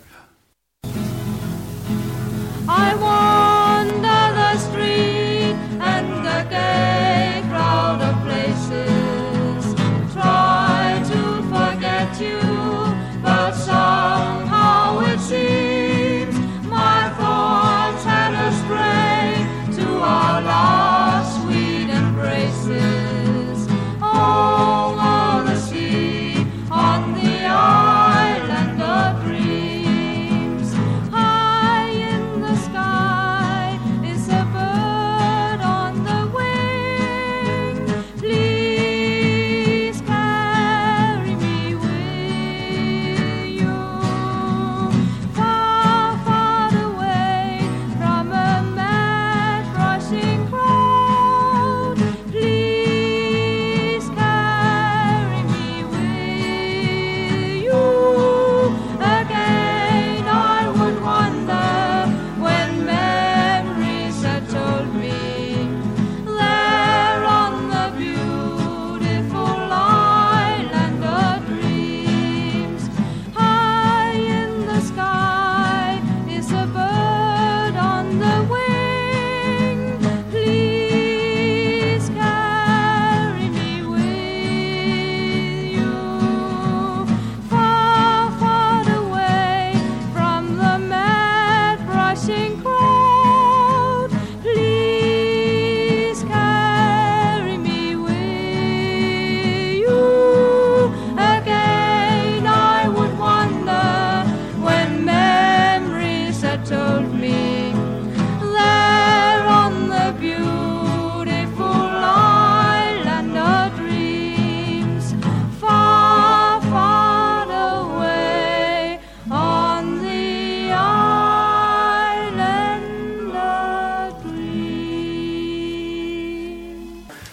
I wander the street and the gay crowd of places try to forget you, but somehow it seems my thoughts had astray to our last sweet embraces over the sea on the island of dreams. High in the sky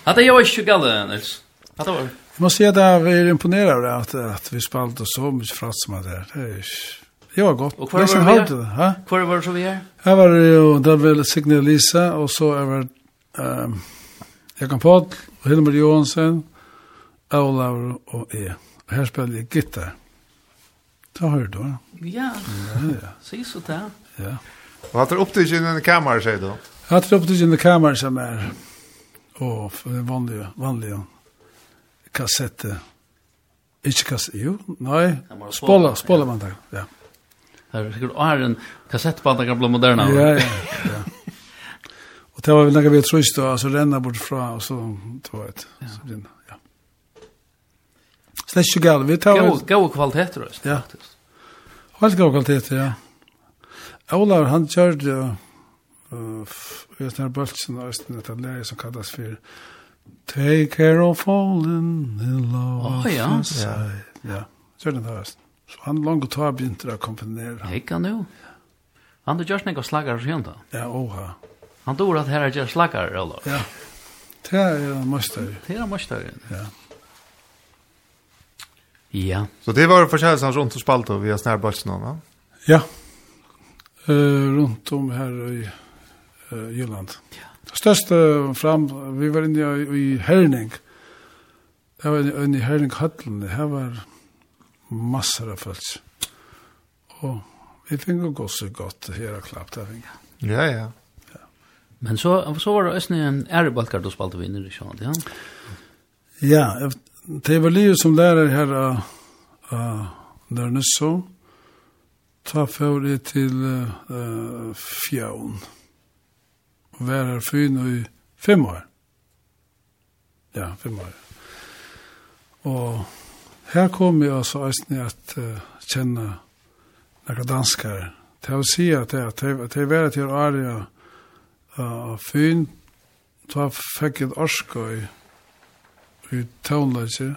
Att det är ju galet, Nils. Att det var. Jag måste säga att vi är imponerade att vi spelade så mycket fratt som det är. Det var gott. Och kvar var vi här? Kvar var så vi här? Här var det ju David Signe Lisa och så är det Jakob Paul och Hilmer Johansson, Olav och E. Här spelar jag gitarr. Så hör du. Ja. Säg så där. Ja. Vad har du upptäckt i en kammare, säger du? Jag har upptäckt i en kammare som är vanliga kassetter. Inte kassetter, jo, nej. Spola man där, ja. Här är en kassettband gamla moderna. Ja. Och det var väl några vi tröst då, alltså renna bort från och så tog ett. Så den, ja. Släsch ju gal, vi tar gå kvalitet då, faktiskt. Helt god kvalitet, ja. Ola han körde vet när bulten och det där som kallas för Take care of fallen in love. Ja. Ja. Så den där. Så han långt tar begynt att komponera. Jag kan nu. Han då görs några slaggar sent då. Ja, oha. Han tror att här är just slaggar eller. Ja. Det är måste. Det är måste. Ja. Ja. Så det var försäljningen runt och spalt och vi har snärbulten, va? Ja. Runt om här i Jylland. Ja. Största vi var inne i Herning. Det var inne i Herning-hallen. Det här var massor av folk. Och vi fick gå så gott här och klappt där. Ja. Men så var det också en ärebalkar då spalte vi in i sjön, ja? Ja, det var livet som lärare här där nyss så. Ta för det till fjärn. Och var här för i 5 år. Ja, 5 år. Och här kom jag så att känna några danskar. Det vill säga att det var till Arja fin. Ta fick ett orskoj i Tånlöse.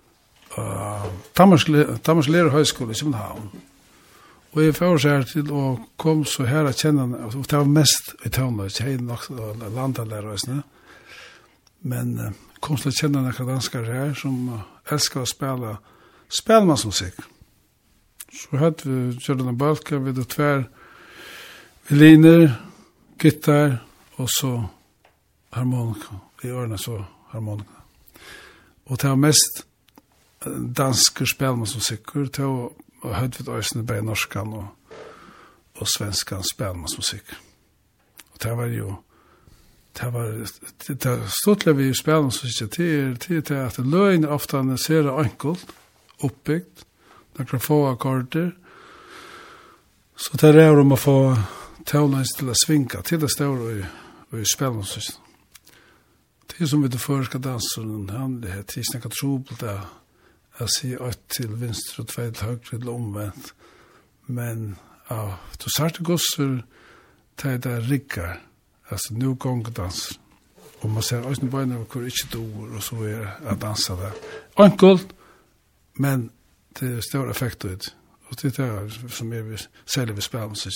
Tammers lärarhögskola i Köpenhamn. Och jag får så här till och kom så här att känna, och det var mest i Tånlöse, jag är också landalärare. Men kom så att känna några danskar här som älskar att spelmansmusik. Så hade vi Jordan och Balka vid tvär violiner, gitarr och så harmonika. I öronen så harmonika. Och det var mest dansk spelmansmusik. Det var hade vi ösne bei norskan och svenskan spelmansmusik. Och det var ju det stod vi spelmansmusik till att lögn ofta ser enkelt uppbyggt. Några få akkorder. Så det är om att få tålens till att svinka till det står i spelmusik. Det är som vi det förska dansen, det är tisnaka trubbelt att se ett till vänster och 2 till höger eller omvänt. Men du sarte gossar till det rickar, alltså nu gångdans. Och man ser också bara när vi inte dår och så är att dansa där. Enkelt, men det är stor effekt ut. Och det är som vi säljer vid spelmusik.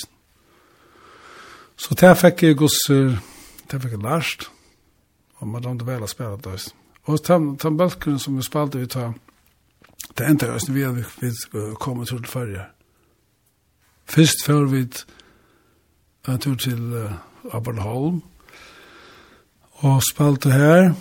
Så det fick jag gossar, det fick jag lärt. Och man inte väl har spelat det. Och den balken som vi spelade vi tar, det enda oss vi kommer till förra. Först får vi en tur till Aberholm. Och spelade här.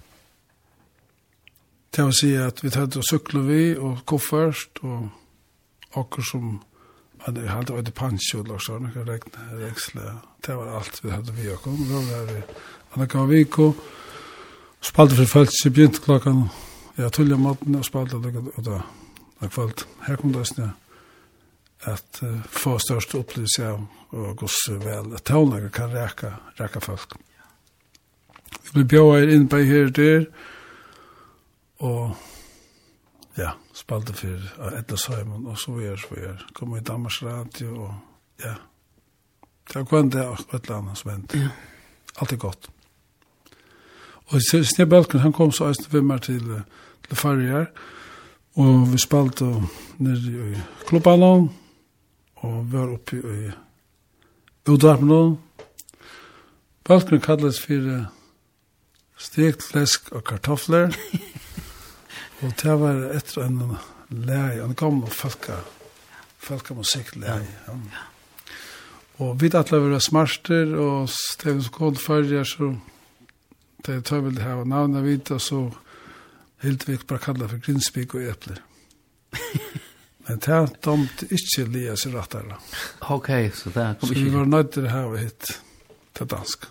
Det vill säga att vi tar och cyklar vi och koffert och som hade ett pancho och så räcksla. Det var allt vi hade vi kom. Då var det Annika Viko. Spaltade för följt sig begynt klockan. Jag tullade maten och spaltade och då kvällt. Här kom det snö att få störst upplevelse av och gå så väl. Att tålaga kan räcka folk. Vi blir bjöd in på här och där. Och ja, spalte för Edla Simon och så är kommer i Danmarks Radio och ja. Det har gått ett land som hänt. Ja. Allt är gott. Och Snebbalken han kom så öst vem till Farrier och vi spalte ner i klubballen och vi var uppe i Udvarpnån. Balken kallades för stekt fläsk og kartoffler. Og det var etter en leie, en gammel folkamusikk-leie. Ja. Og vi dattla var smarter, og det var så godt førje, så det tar vel det her, og navnet vidt, og så helt vi bare kallet for grinspik og epler. Men det er dumt ikke lia seg rett her. Ok, så det kom ikke. Så vi var nødt til det her og hit til dansk.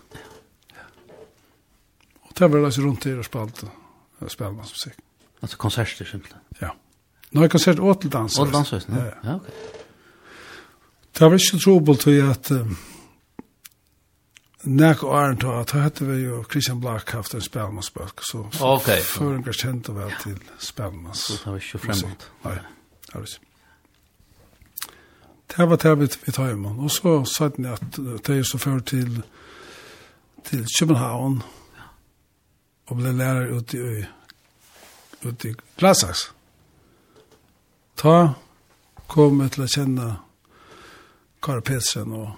Og det var altså rundt her og spille musikk. Altså konserter, simpelthen? Ja. Nå er konsert og til dans. Og til dans, ja, ok. Det var ikke trobel til at Nek og Arne tog, at hette vi jo Christian Black haft en spelmansbøk, så føringer kjente vel til spelmans. Så det var ikke fremmått? Nei, det var ikke. Det var det vi tar imen, og så sa den at det er så før til København, og ble lærer ute i Glassaks. Ta kom jeg til å kjenne Kari Petsen og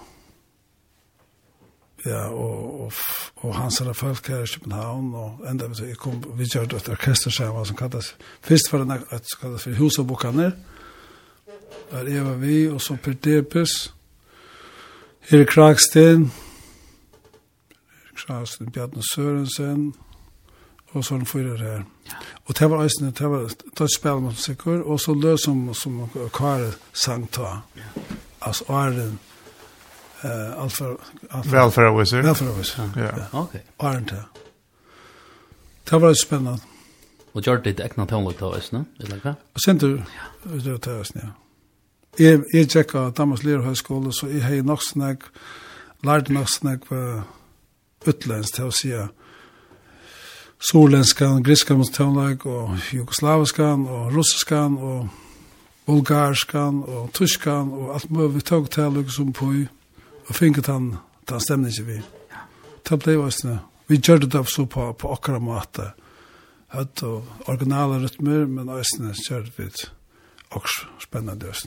hans er folk her i København, og enda vi gjør et orkesterskjema som kalles, først var det et som kalles for Husabokkaner, der var vi, og så Per Debus, her i Kragsten, Bjarne Sørensen, og så den fyrer her. Og det var også, det var spelmusikk, og så løs som Kari sang ta, altså Arden, Velfærøyser. Ja. Ok. Arden til. Det var spennende. Og gjør det ekna tånlig til oss, no? Eller hva? Og sen du, det til oss, ja. Jeg tjekket Danmarks Lærerhøyskole, så jeg har nok snakk, lærte nok snakk utlensk til å si solenskan, griskan tånlig, og jugoslaviskan, og russiskan, og bulgarskan, og tyskan, og alt mulig. Vi tog til liksom på og finket han stemningen vi. Det ble også, vi gjør det så på akkurat måte. Hatt og originale rytmer, men også gjør det også spennende også.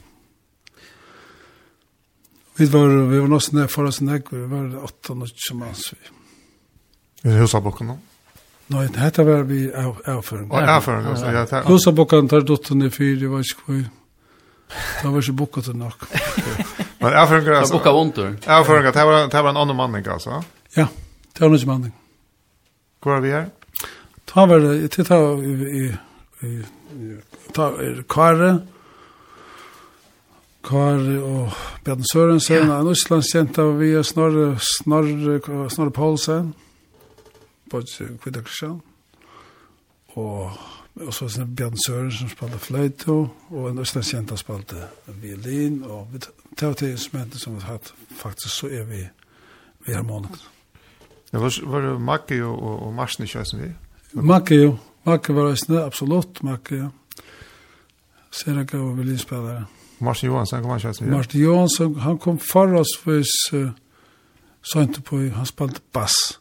Vi var nå sånn for oss nek, vi var 8-9 manns vi. Er det Husabokkan nå? Nei, dette var vi avføring. Avføring, altså. Husabokkan tar dotterne 4, jeg var ikke hvor. Det var ikke bukket til nok. Men avføring, altså. Det var bukket vondur. Avføring, det var en annen manning, altså? Ja, det var noen manning. Hvor er vi her? Ta var det, til Kari og Bjarne Sørensen, en Østlandskjent av vi Snorre Poulsen, på Kvita Kristian, og så var det Bjarne Sørensen som spalte fløyte, og en Østlandskjent som spalte violin, og vi tar til instrumenter som vi har hatt, faktisk så er vi harmonik. Ja, var det Makke og Marsen i kjøysen vi? Makke var også absolutt Makke, ja. Seraka og violinspillere. Martin Johansson kom han kjøysen vi? Martin Johansson, han kom for oss sånt på, han spalte bass.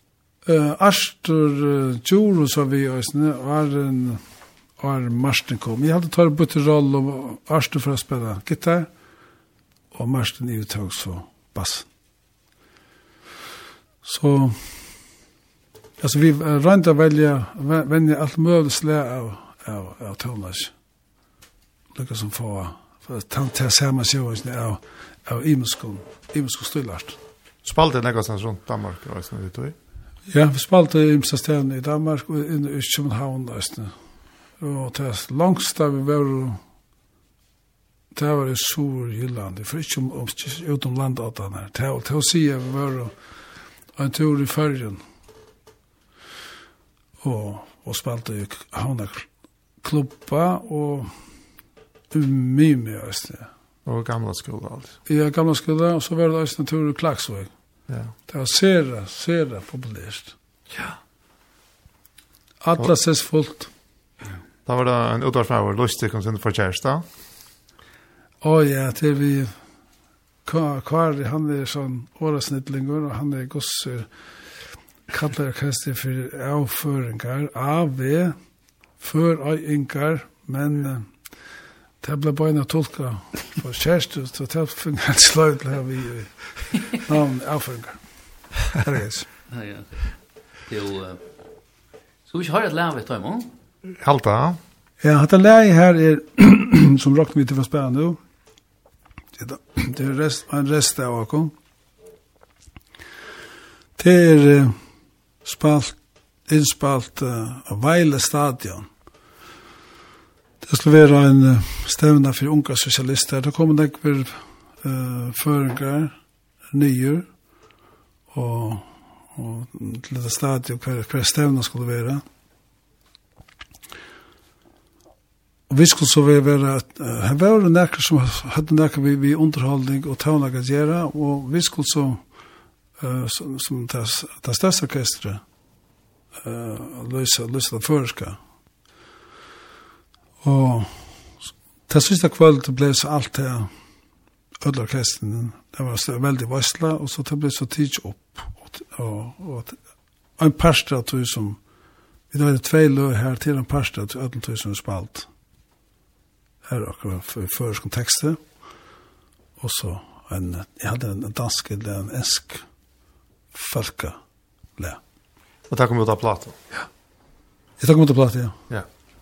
Astor Djuro så vi også, var Martin kom. Jeg hadde tatt bytte roll om Astor for å spille gitar, og Martin i uttog så bass. Så, altså vi rønte å velge alt mulig slag av toners. Lykke som for å samme sjøen av imenskon stillart. Spalte det nekast rundt Danmark og Østene vi tog i? Ja, vi spalte imsa stedene i Danmark og i København og til langst da vi var det var i Sur-Jylland, for ikke utom landåtene her. Til å si at vi var en tur i Førjen og spalte i Havna klubba og mye med Østene. Og gamla skola altså. Ja, gamla skola, og så var det Østene tur i Klagsvøy. Ja. Det var sera populært. Ja. Alla ses fullt. Da var det en utvarsfrøver, lustig om sin for kjæresta. Ja, til vi Kari, han sånn årasnittlinger, og han gosser kallar kastet for avføringar, AV, førøyngar, men det ble bare en tolka for kjæreste, så det fungerer et slag til her vi navn avføringar. Ja. Til Ska vi höra ett läge vet du? Halta. Ja, att läge här som rockar vi till för spela nu. Det är en rest av oss. Det är inspalt av Veile stadion. Det skulle vara en stävna för unga socialister. Det kommer det för föringar, nyer och lite stadion hver stävna skulle vara. Och vi skulle så vara att här var det näkar som hade näkar vi underhållning och tånaga att göra och vi skulle så som det största orkestret lösa det förska. Och till sista kvället blev så allt det ödlorkestren, det var väldigt vassla och så det blev så tids upp och en parster av som vi hade 2 lö här till en parster av ödlor som spalt. Här och förska texter och så jag hade en dansk eller en esk folka lä. Och där kommer ut av platen. Ja. Jag tar kommer ut av platen, ja. Ja.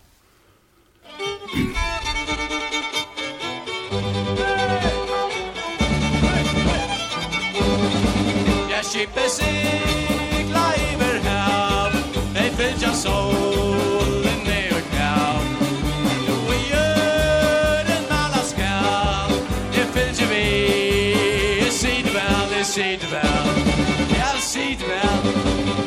Jag skipper sigla över hav, nej fylja solen ner och kall. Nu gör en alla skall, det fylja vi, jag ser det väl, jag ser det väl, jag ser det väl.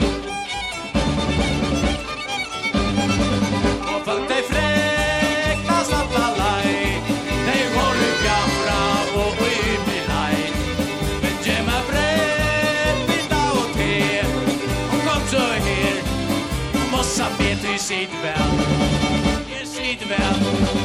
Och folk dig fräckna slappla laj, dig går du gamla och ymnilaj. Men gemma brett, middag och te, och kom så här, och mossa vet du sitt väl, jag sitt väl.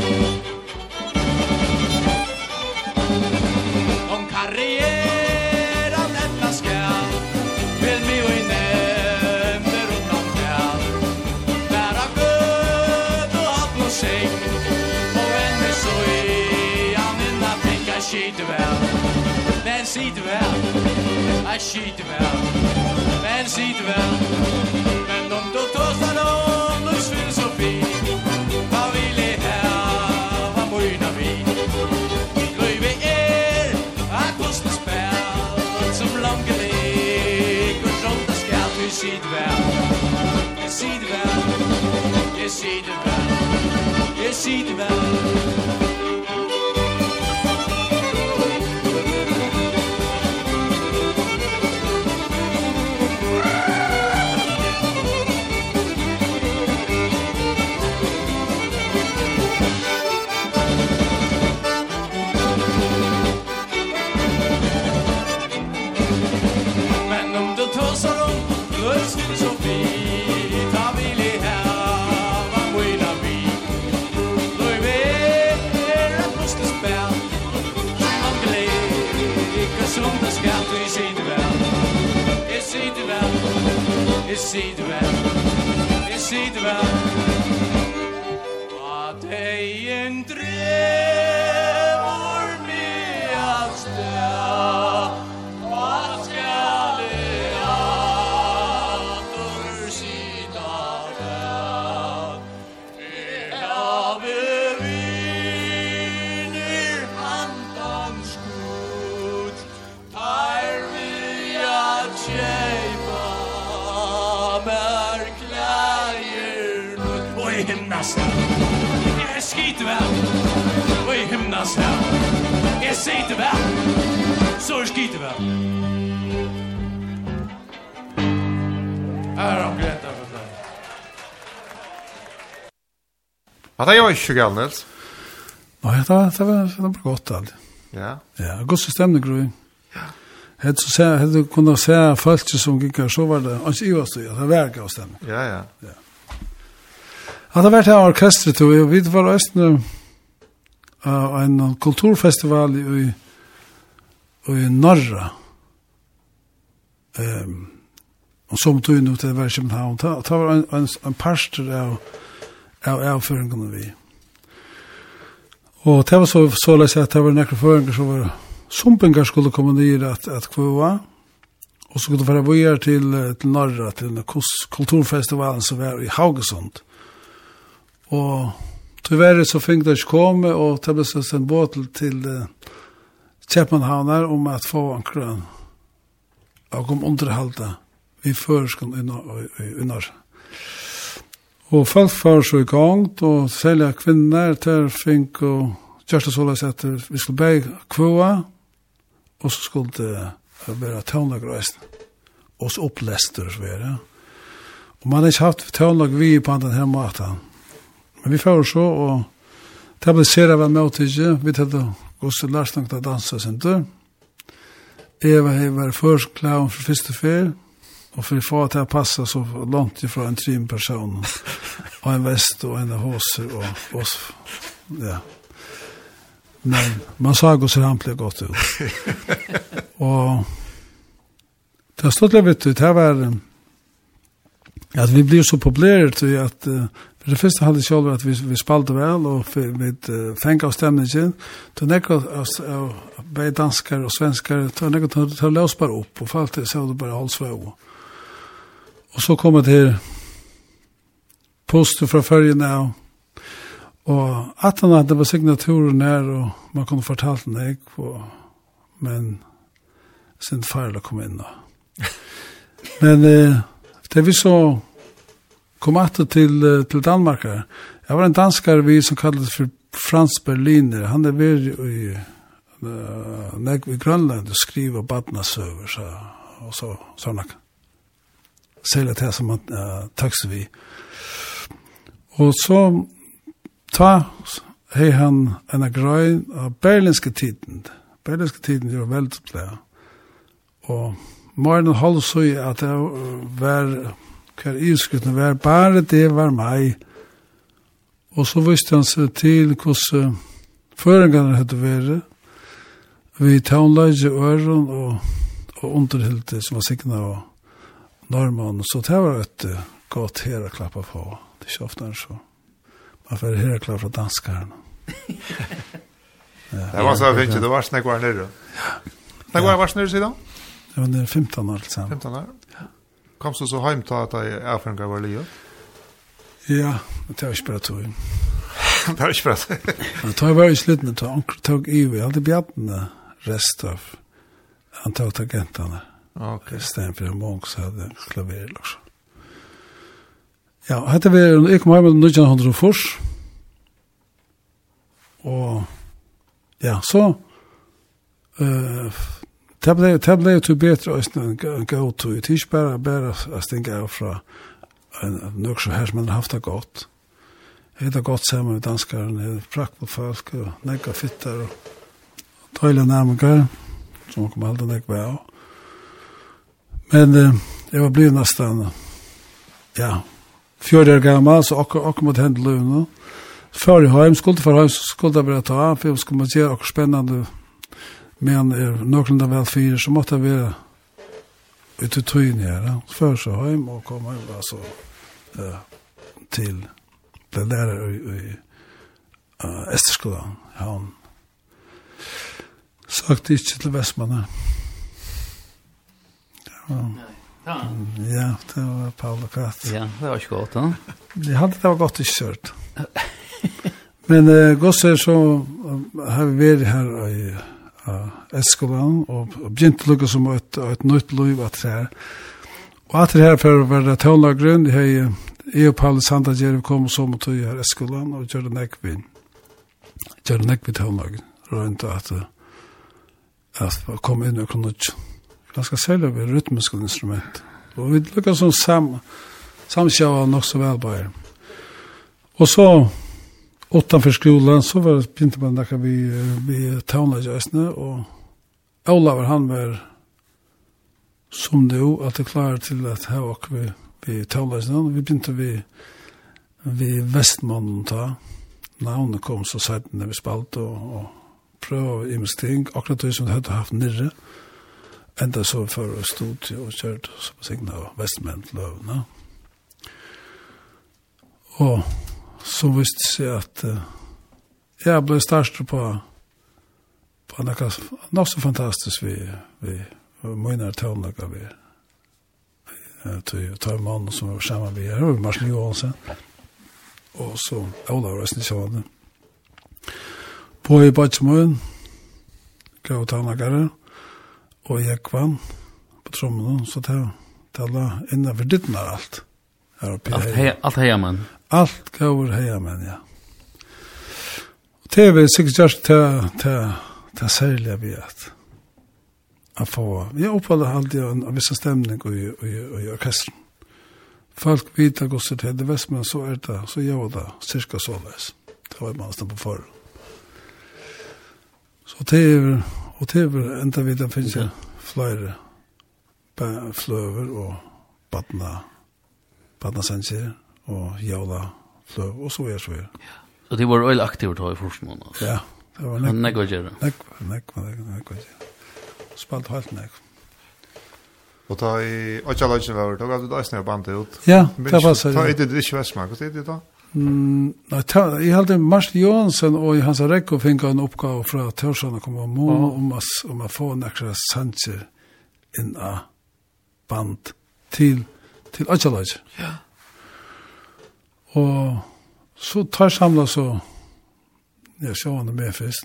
Om karriären detta skall, vill vi och nämner undan kall. Bära gud och allt och säng, och vänner så är han innan tänka skiter väl. Men sitter väl, jag skiter väl, men sitter väl. Men om du tostar om du svill så fint, vad vill jag här, vad mojna vi? Glöj vi att kosta spel, som långelig och trånta skall du sitter väl. Jag sitter väl, jag sitter väl, jag sitter väl. Men om du tossar om, då är så fint, ta vill jag här, vad mojna vi. Då är vi att måste spela, som glädje och som det ska, du sitter väl. Jag sitter väl, jag sitter väl, jag sitter väl. Vad är en drömmer med att stå, vad ska det åter sitta väl? Hela bevinner handans god, tar vi att tjejpa märkläger nu. Och i himnas här, jag skiter väl. Och i himnas här, jag sitter väl. Så skiter väl. Här har Greta för dig. Vad är jag inte galt? Nej, det var gott allt. Ja. Ja, god stämning grön. Ja. Hade kunnat säga folk som gick så var det alltså i oss det verkar oss stämning. Ja. Hade varit här orkestret och vi var nästan en kulturfestival i norra. Och som tog nu till Köpenhamn. Det var en pastor av förringen vi. Och det var så att det var några förringar som var sumpengar skulle komma ner att kvöa. Och så kunde vara vi till norra till kulturfestivalen som var i Haugesund. Och tyvärr så fick det inte komma och det blev så en båt till Köpenhamn om att få en krön och om underhållta vi förskon i norr. Och folk för så igång och sälja kvinnor där fick och just så att säga vi skulle bäga kvoa och så skulle det vara tonlagröst och så uppläster så vidare. Och man har inte haft tonlag vi på den här maten. Men vi får så och det blev ser av mötet vi hade gått lastngt att dansa sen då. Eva var först klar för första fel och för att få att passa så långt ifrån en trim person och en väst och en hoser och oss ja. Men man såg oss rampligt gott ut. Och det har stått lite ut här var att vi blir så populära till att för det första hade själv att vi spaltade väl och vi fängde av stämningen då näka av danskar och svenskar då näka ta lös bara upp och fallt det så det bara hålls för och så kommer det poster från förrjorna och att han hade var signaturen där och man kunde fortalt den men sen farla kom in då. Men det vi så kom att till Danmark här. Jag var en danskare vi som kallades för Frans Berliner. Han är väl i Grönland och skriver badnasöver och så såna. Sälja det som man taxar vi. Och så han en grej av berlinska tiden. Berlinska tiden gör väldigt bra. Och morgonen håll så att det var kvar iskrutna var bara det var mig. Och så visste han sig till hur föregångaren hade varit. Vi tonlade öron och underhållet som var signa och norrman. Så det var ett gott här att klappa på. Det är så ofta så. Man får här klappa på danskaren. Det var så fint, det var snäck var nere. Snäck var nere sedan? Det var nere 15 år tillsammans. 15 år? Kom så hem till att erfarenheter var livet? Ja, det var inte bara tog. Det var inte bara tog. Det var i slutningen, tog Ivi, jag hade bjattande rest av han tog tagentarna. Okej. Stämmer för en många så hade klaver också. Ja, hade vi, jag kom hem med 1900 och ja, så det blev ju bättre än gå till det är bara att stänga av från något så här som man har haft det gott. Det har gått samman med danskaren, det är praktfullt folk och nägga fittar och tøyla närmare som kommer aldrig nägga av. Men jag var blivit nästan 4 år gammal så och mot hända luna. För hem skulle det börja ta för ska man se och spännande men någon väl fyra så måste vi ut till tryn här för så hem och komma alltså till det där i Esterskolan han sagt inte till Västmanna. Ja, det var Paul och Kat. Ja, det var inte gott, va? Det var gott i kört. Men gossar så har vi varit här i Eskolan och begynt lukka som ett nytt liv att här. Och att det här för att vara tonlaggrund, det har och Paul Sandager kom som tog här Eskolan och gjorde nekvin. Gjorde nekvin tonlag. Runt att komma in och kunna ganska sälja vid rytmiska instrument. Och vi lyckas som samsjava nog så väl bara. Och så utanför skolan så var det inte man där vi tonlagjøsne och Olav han var som då att det klarar till att ha och vi tonlagjøsne vi begynte vi Vestmannen ta navnet kom så sett när vi spalt och prøve i ting akkurat det som hadde haft nirre enda så for studio og kjørt så på signa av Vestmentløvene og så visste seg at jeg ble startet på noe så fantastisk vi mønner tålnaga vi tar mann som var sammen med her, og Marsen Johansen, og så Ola Røsne Sjåne. På i Batsmøen, gav tannakere, og jeg kvann på trommene, så det la innenfor dittene alt. Alt heiamann? Alt gav heiamann, ja. Og det er sikkert just til særlig vi at få, jeg oppholder alltid en viss stemning i orkestren. Folk vet at det er det vest, men så det, så gjør det cirka så løs. Det var man nesten på forhånd. Så det er enda vidt at finnes flere fløver og badnasensier og jævla fløver, og så er det. Så det var veldig aktivt i forskningen? Ja, det var nekva gjerne? Nekva. Spalt helt nekva. Og ta i Åtjalagjen var det, da gav du deg snøy bandet ut. Ja, det passer. Ta i det ikke Vestmark, hva er det da? Jeg hadde Marsten Johansen og Hans Rekko fikk en oppgave fra Tørsson å komme om å få en ekstra sanser inn av band til Åtjalagjen. Ja. Og så tar samlet så jeg så han med først.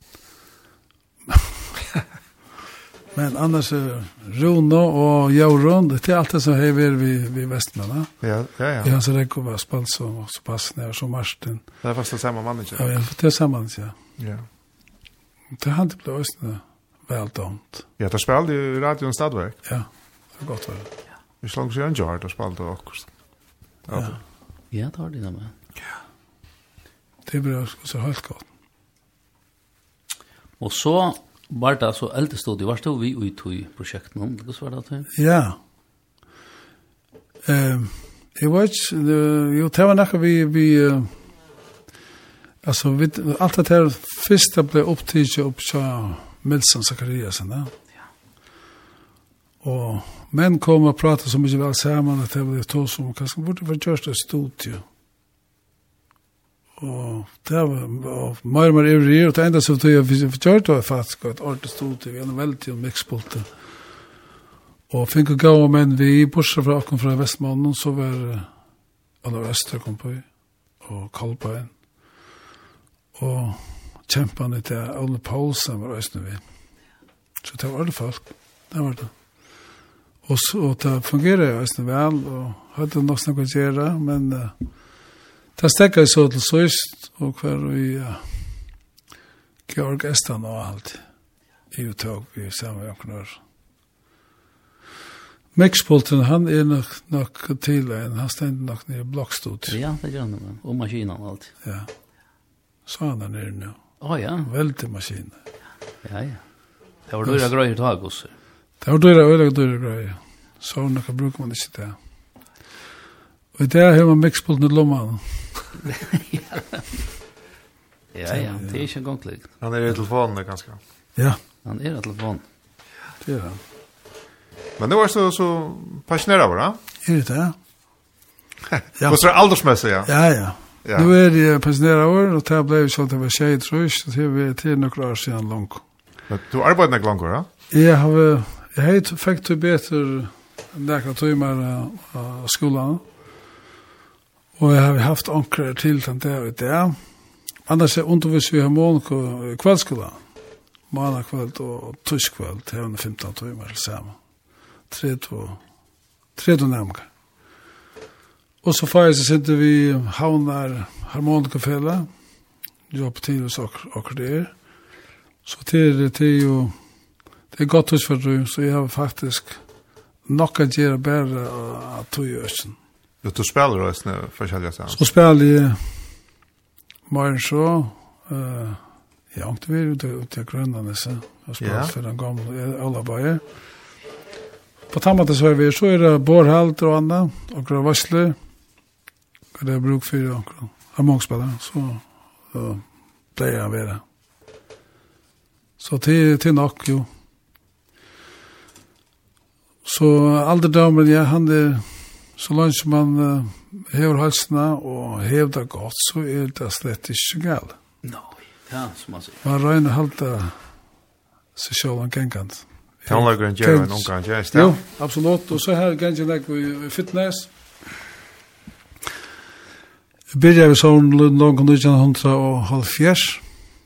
Men annars Rune og Jauron, det er alt det som har vært ved Vestmanna. Ja. I Hans Rekko var spalt så pass nær som Marsten. Det er faktisk det samme mannen, ikke? Ja, det er samme mannen, ja. Det har ikke blitt også vel dømt. Ja, det spiller i radioen stadverk. Ja, det er godt å være. Vi slang seg en jar, det spiller det akkurat. Ja, det har de med. Ja. Det blir også så helt godt. Og så var det så eldestudie, var det vi ut i prosjekten om? Hva var det til? Ja. Jeg vet ikke, jo, det var noe vi altså, alt det her første ble opptidget opp til Milsen Zakariasen, ja. Og menn kom og pratet så mye vel sammen at det ble to som kanskje burde vært gjørst et studie. Og det var mer og mer ivrig, og det enda som vi gjørte var faktisk et ordentlig studie, vi hadde veldig om mixpulten. Og fikk å gå menn vi bortsett fra akkurat fra Vestmannen, så var alle Øster kom på, og Kalpein, og kjempene til Ole Paulsen var Øster vi. Så det var alle folk, det var det. Og det fungerer jo nesten vel, og hadde nok snakke å gjøre, men det stekket jeg så til søst, og hver og Georg Estan og alt, i uttog vi sammen med Janknør. Mixpulten, han nok til en, han stendte nok nere i blokkstod. Ja, det gjør han, og maskinen og alt. Ja, så han nere nå. Ja. Veldig maskiner. Ja. Det var dyra grøyer tag også. Det var dyra greier. Så noe bruker man ikke det. Og i det har man mixpulten i lomman. Ja, det er ikke en gang likt. Han i telefonen, ganske. Ja. Han i telefonen. Det han. Men det var så passionerad, va? Det, ja. Ja. Vad så aldersmässigt, ja? Ja. Nu är jag passionerad, och det blev så att det var tjej, tror jag. Det var till några år sedan långt. Men du arbetar inte långt, va? Jag har fått till bättre näkra timmar av skolan. Och jag har haft ankrar till den där. Annars undervis vi har mån i kvällskolan. Månakväll och tyskväll. Det är 15 timmar samman. 3 närmare. Och så faktiskt sitter vi havnar harmonikafälla. Jobb till oss och det. Så det är gott hos för du. Så jag har faktiskt nog att göra bättre att ta i östen. Du spelar oss nu forskjelliga saker. Så spelar jag mer så. Jag har inte varit ute i grönnarna. Jag spelar för den gamla alla bajer. På tammat så är det borrhalt och annat. Och det är varsler. Det är bruk för harmonikspelare. Så blir jag vara. Så till nog, jo. Så alderdommen, ja, han är så långt som man hever halsna och hävdar gott, så är det slett inte gal. No, ja, som man säger. Man röjner halta sig själv en gängant. Tonlager and Jerry and Ungarn, yes. Ja, absolut. Och så här ganska like fitness. Börjar vi så någon kunde och halvfjärs.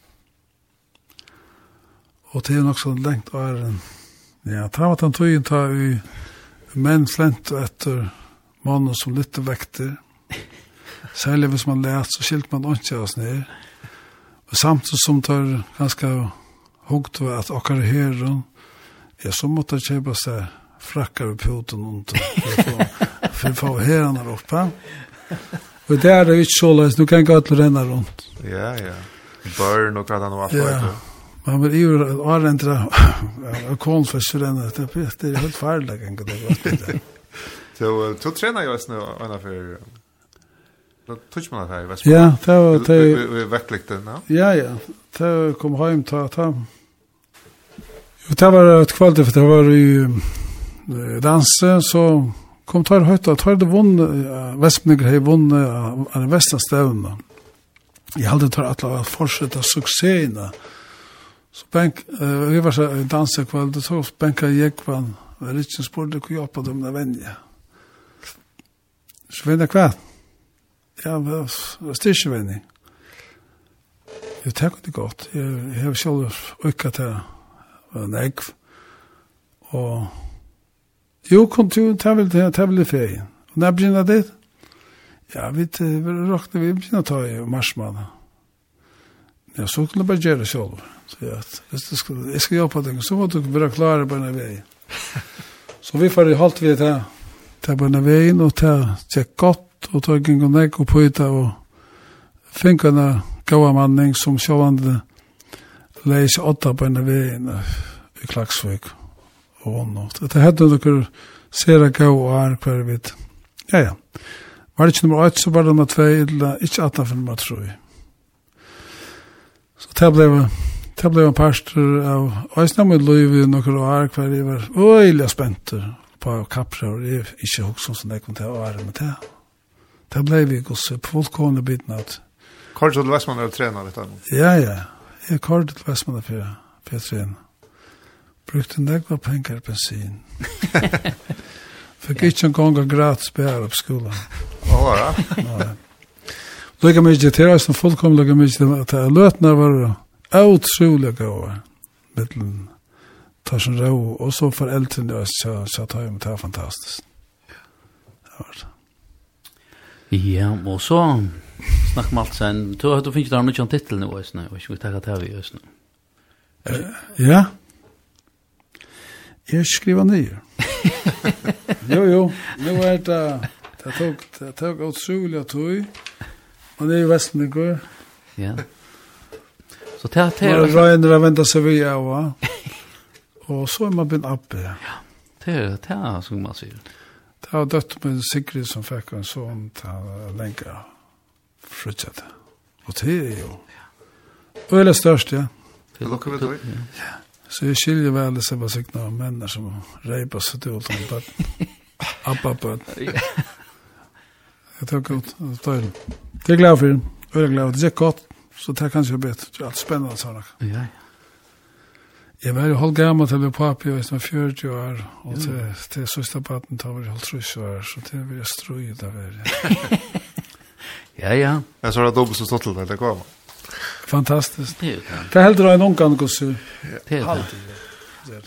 Och det är också längt och ja, tar man tog ta i män flent efter mannen som lite väkter. Särskilt hvis man lärt så skilt man inte oss ner. Och samtidigt som tar ganska högt att åka här ja, så måste jag köpa sig frackar och pjoten för att få herrarna uppe. Och det är inte så lätt, nu kan jag gå till renna runt. Ja. Burn och vad han var för. Man vill ju arrendra konstfest för den. Det är helt farligt. Så tränar jag nu ungefär. Då touch man här. Ja, det var verkligt det, va? Ja. Det kom hem ta. Det var ett kväll för det var ju dansen så kom tar högt att det vann Västmänniskor har vunnit en västanstävna. Jag hade tagit att fortsätta succéerna. Så vi var så dansa kväll det så bänka gick man riktigt sport det kunde på dem där vänja. Så vända kvar. Ja, vad styrkevänning. Jag tycker det gott. Jag har själv ökat det en ägg. Och jo, kontor tävla färgen. Och när börjar det? Ja, vi börjar ta i marsman. Ja, så kunde bara göra själv. Så jag ska jobba det. Så måste du bara klara på den här vägen. Så vi får halt vid det här på den här vägen och ta tjecka gott och ta en gång och pöjta och finkarna goda manning som självande läs 8 på den här vägen i Klagsvik och något. Det hade några sera goda kvar vid. Ja. Var det inte nummer 8 så var det nummer 2 eller inte 8 för nummer 3. Så det blev en pastor av Øysnammet Løyvi noen år hver jeg var øyelig spent på kapra og jeg ikke hoksom som jeg kom til å være med det. Det ble vi gos på fullkomne biten av. Kort til Vestmann er å trene litt? Ja. Jeg kort til Vestmann for å trene. Brukte negva penger og bensin. Fikk ikke en gang gratis bære på skolen. Ja. Lukka mig til oss som fullkomne lukka mig til at løtene var utrolig gode mittelen tar som ro og så foreldrene så tar jeg med det fantastisk. Ja, og så snakker man alt sen. Du finner ikke noen titel nå, og ikke vi takker til vi også nå. Ja. Jeg skriver nye. Jo. Nå det tok utrolig tog. Og det er Vestmänniskor. Ja. Så det är man röjner att vända sig via och så är man begynt uppe. Ja, det är som man säger. Det har dött med Sigrid som fick en sån till länka frutjade. Och det är ju öle störst, ja. Det lukkar vi då. Ja. Så jag skiljer väl det som var signa av människor som rejpar sig till utan bad. Abba. Jag tar gott. Det är glad för den. Jag är glad. Det är gott. Så det kanske är bättre. Det är allt spännande sådana. Ja. Jag var ju håll gammal till att pappa jag var 40 år. Och till sista baden tar vi håll 30 år. Så det vill jag ströja där. Ja. Jag sa att det så stått till det kom. Fantastiskt. Det är helt en ungan går så. Det är det.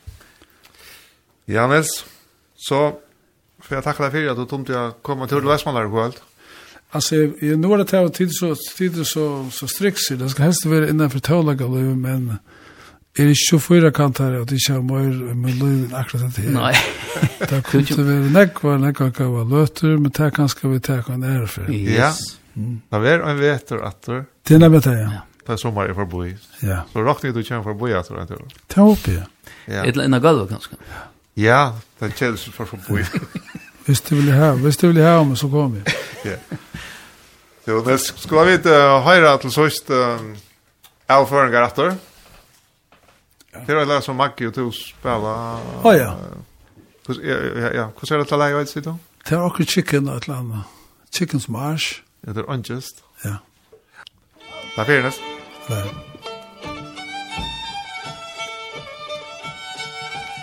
Ja, Nils. Så för jag tackar dig för att du tog till att komma till Västmanland och allt. Alltså nu var det här tid så strikt det ska helst vara innanför tålaga men är det 24 kanter och det är mer med löven akkurat det här. Nej. Det kunde vara nekva löter men det kanske vi tar en ära för. Ja. Det var en veter att du. Det är med det, ja. Det är sommar för boi. Ja. Så rakt du känner för boi att du. Ta upp ja. Ett en galva kanske. Ja, det känns för boi. Visst du vill ha men så kommer vi. Ja. Jo, det ska vi inte höra till såst avföringar efter. Det är det som Mackie och du spela. Ja. Ja, hur ser det till dig ut då? Det är också chicken och ett land. Chicken smash. Ja, det är unjust. Ja. Tack för det. Ja.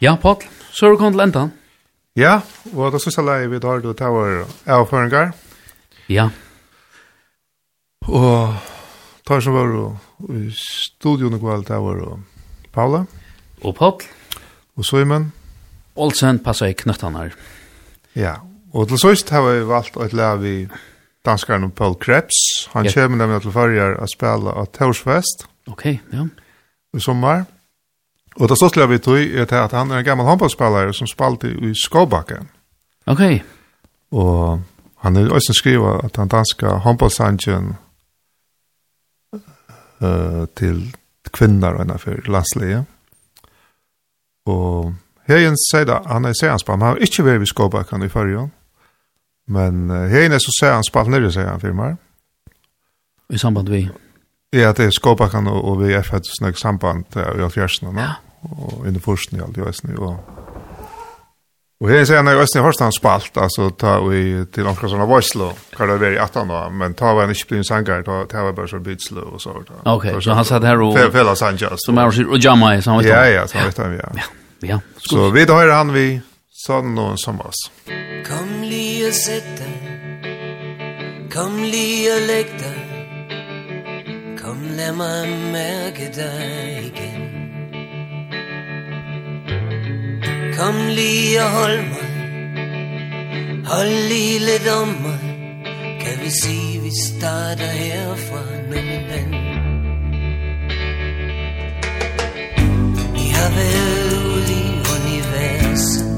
Ja, Paul, så er du kommet til enda. Ja, og det siste leie vi tar du til vår avføringer. Ja. Og tar som var i studion i kveld til vår Paula. Og Paul. Og Simon. Olsen passer i knøttene her. Ja, og til sist har vi valgt å lave i danskeren Paul Krebs. Han kommer nemlig til forrige å spille av Torsfest. Ok, ja. I sommer. Og det største vi tog er til at han er en gammel håndballspillere som spalte i Skåbakken. Ok. Og han er også skrivet at han danska håndballsangen til kvinner innenfor landslige. Og Heien sier da, han er seanspall, men han har ikke vært i Skåbakken i forrige. Men Heien er så seanspall nere, sier han firmaer. I samband vi? Ja, det er Skåbakken og VF har et snakk samband i fjærsene, ja. Og inni forsten i alt i Østene. Og Heien sier han er i Østene først han spalt, altså ta vi til omkring sånne Voslo, hva det var i 18 år, men ta var han ikke blitt en sanger, ta var bare så Bitslo og så. Ok, så han satt her og... Fela sanger. Som er og jamma i, så han vet om. Ja, så han vet om, ja. Ja. Så vi da hører han vi sånn noen som oss. Kom lige og sæt dig. Kom lige og læg dig. Kom lad mig mærke dig igen. Kom lige og hold mig. Hold lige lidt om mig. Kan vi sige vi starter herfra nu min ven. Vi har været ude i universet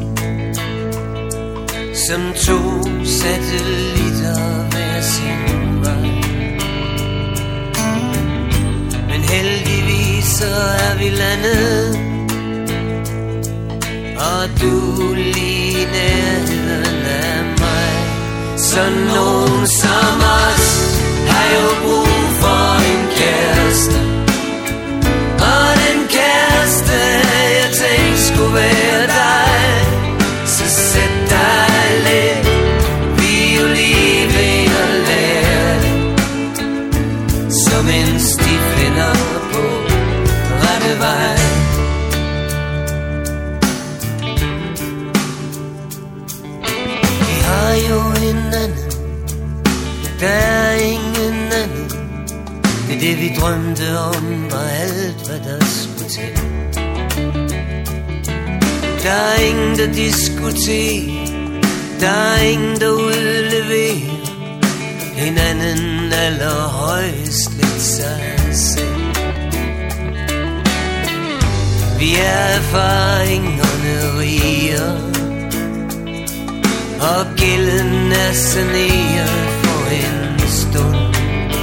som to satellitter hver sin vej. Men heldigvis så er vi landet, og du lige nærheden af mig. Så nogen som os har jo brug for en kæreste, og den kæreste jeg tænkte skulle være dig. Så sæt dig lidt violin og lær det, som en stifinder på rette vej. Vi har jo hinanden, der er ingen anden. Det det vi drømte om var alt hvad der skulle til. Der er ingen der diskuterer, der er ingen der udleverer hinanden allerhøjst lidt sig selv. Vi er erfaringerne riger, og gælden er saneret for en stund.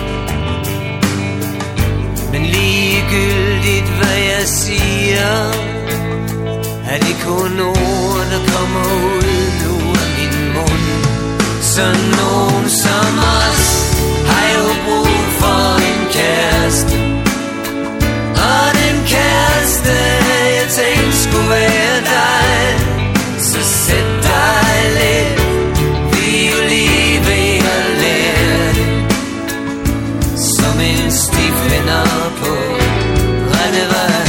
Men ligegyldigt hvad jeg siger, er det kun ord der kommer ud nu af min mund. Så nogen som os har jo brug for en kæreste, og den kæreste jeg tænkte skulle være dig. Så sæt dig lidt violin og lær det, som en stifinder på rette vej.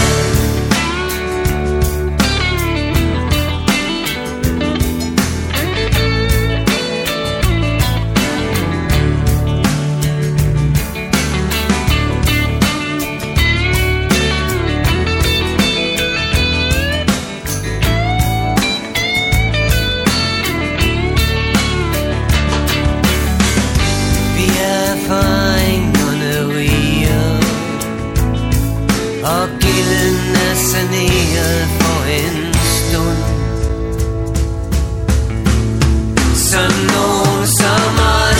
Saneret for en stund. Så nogen som os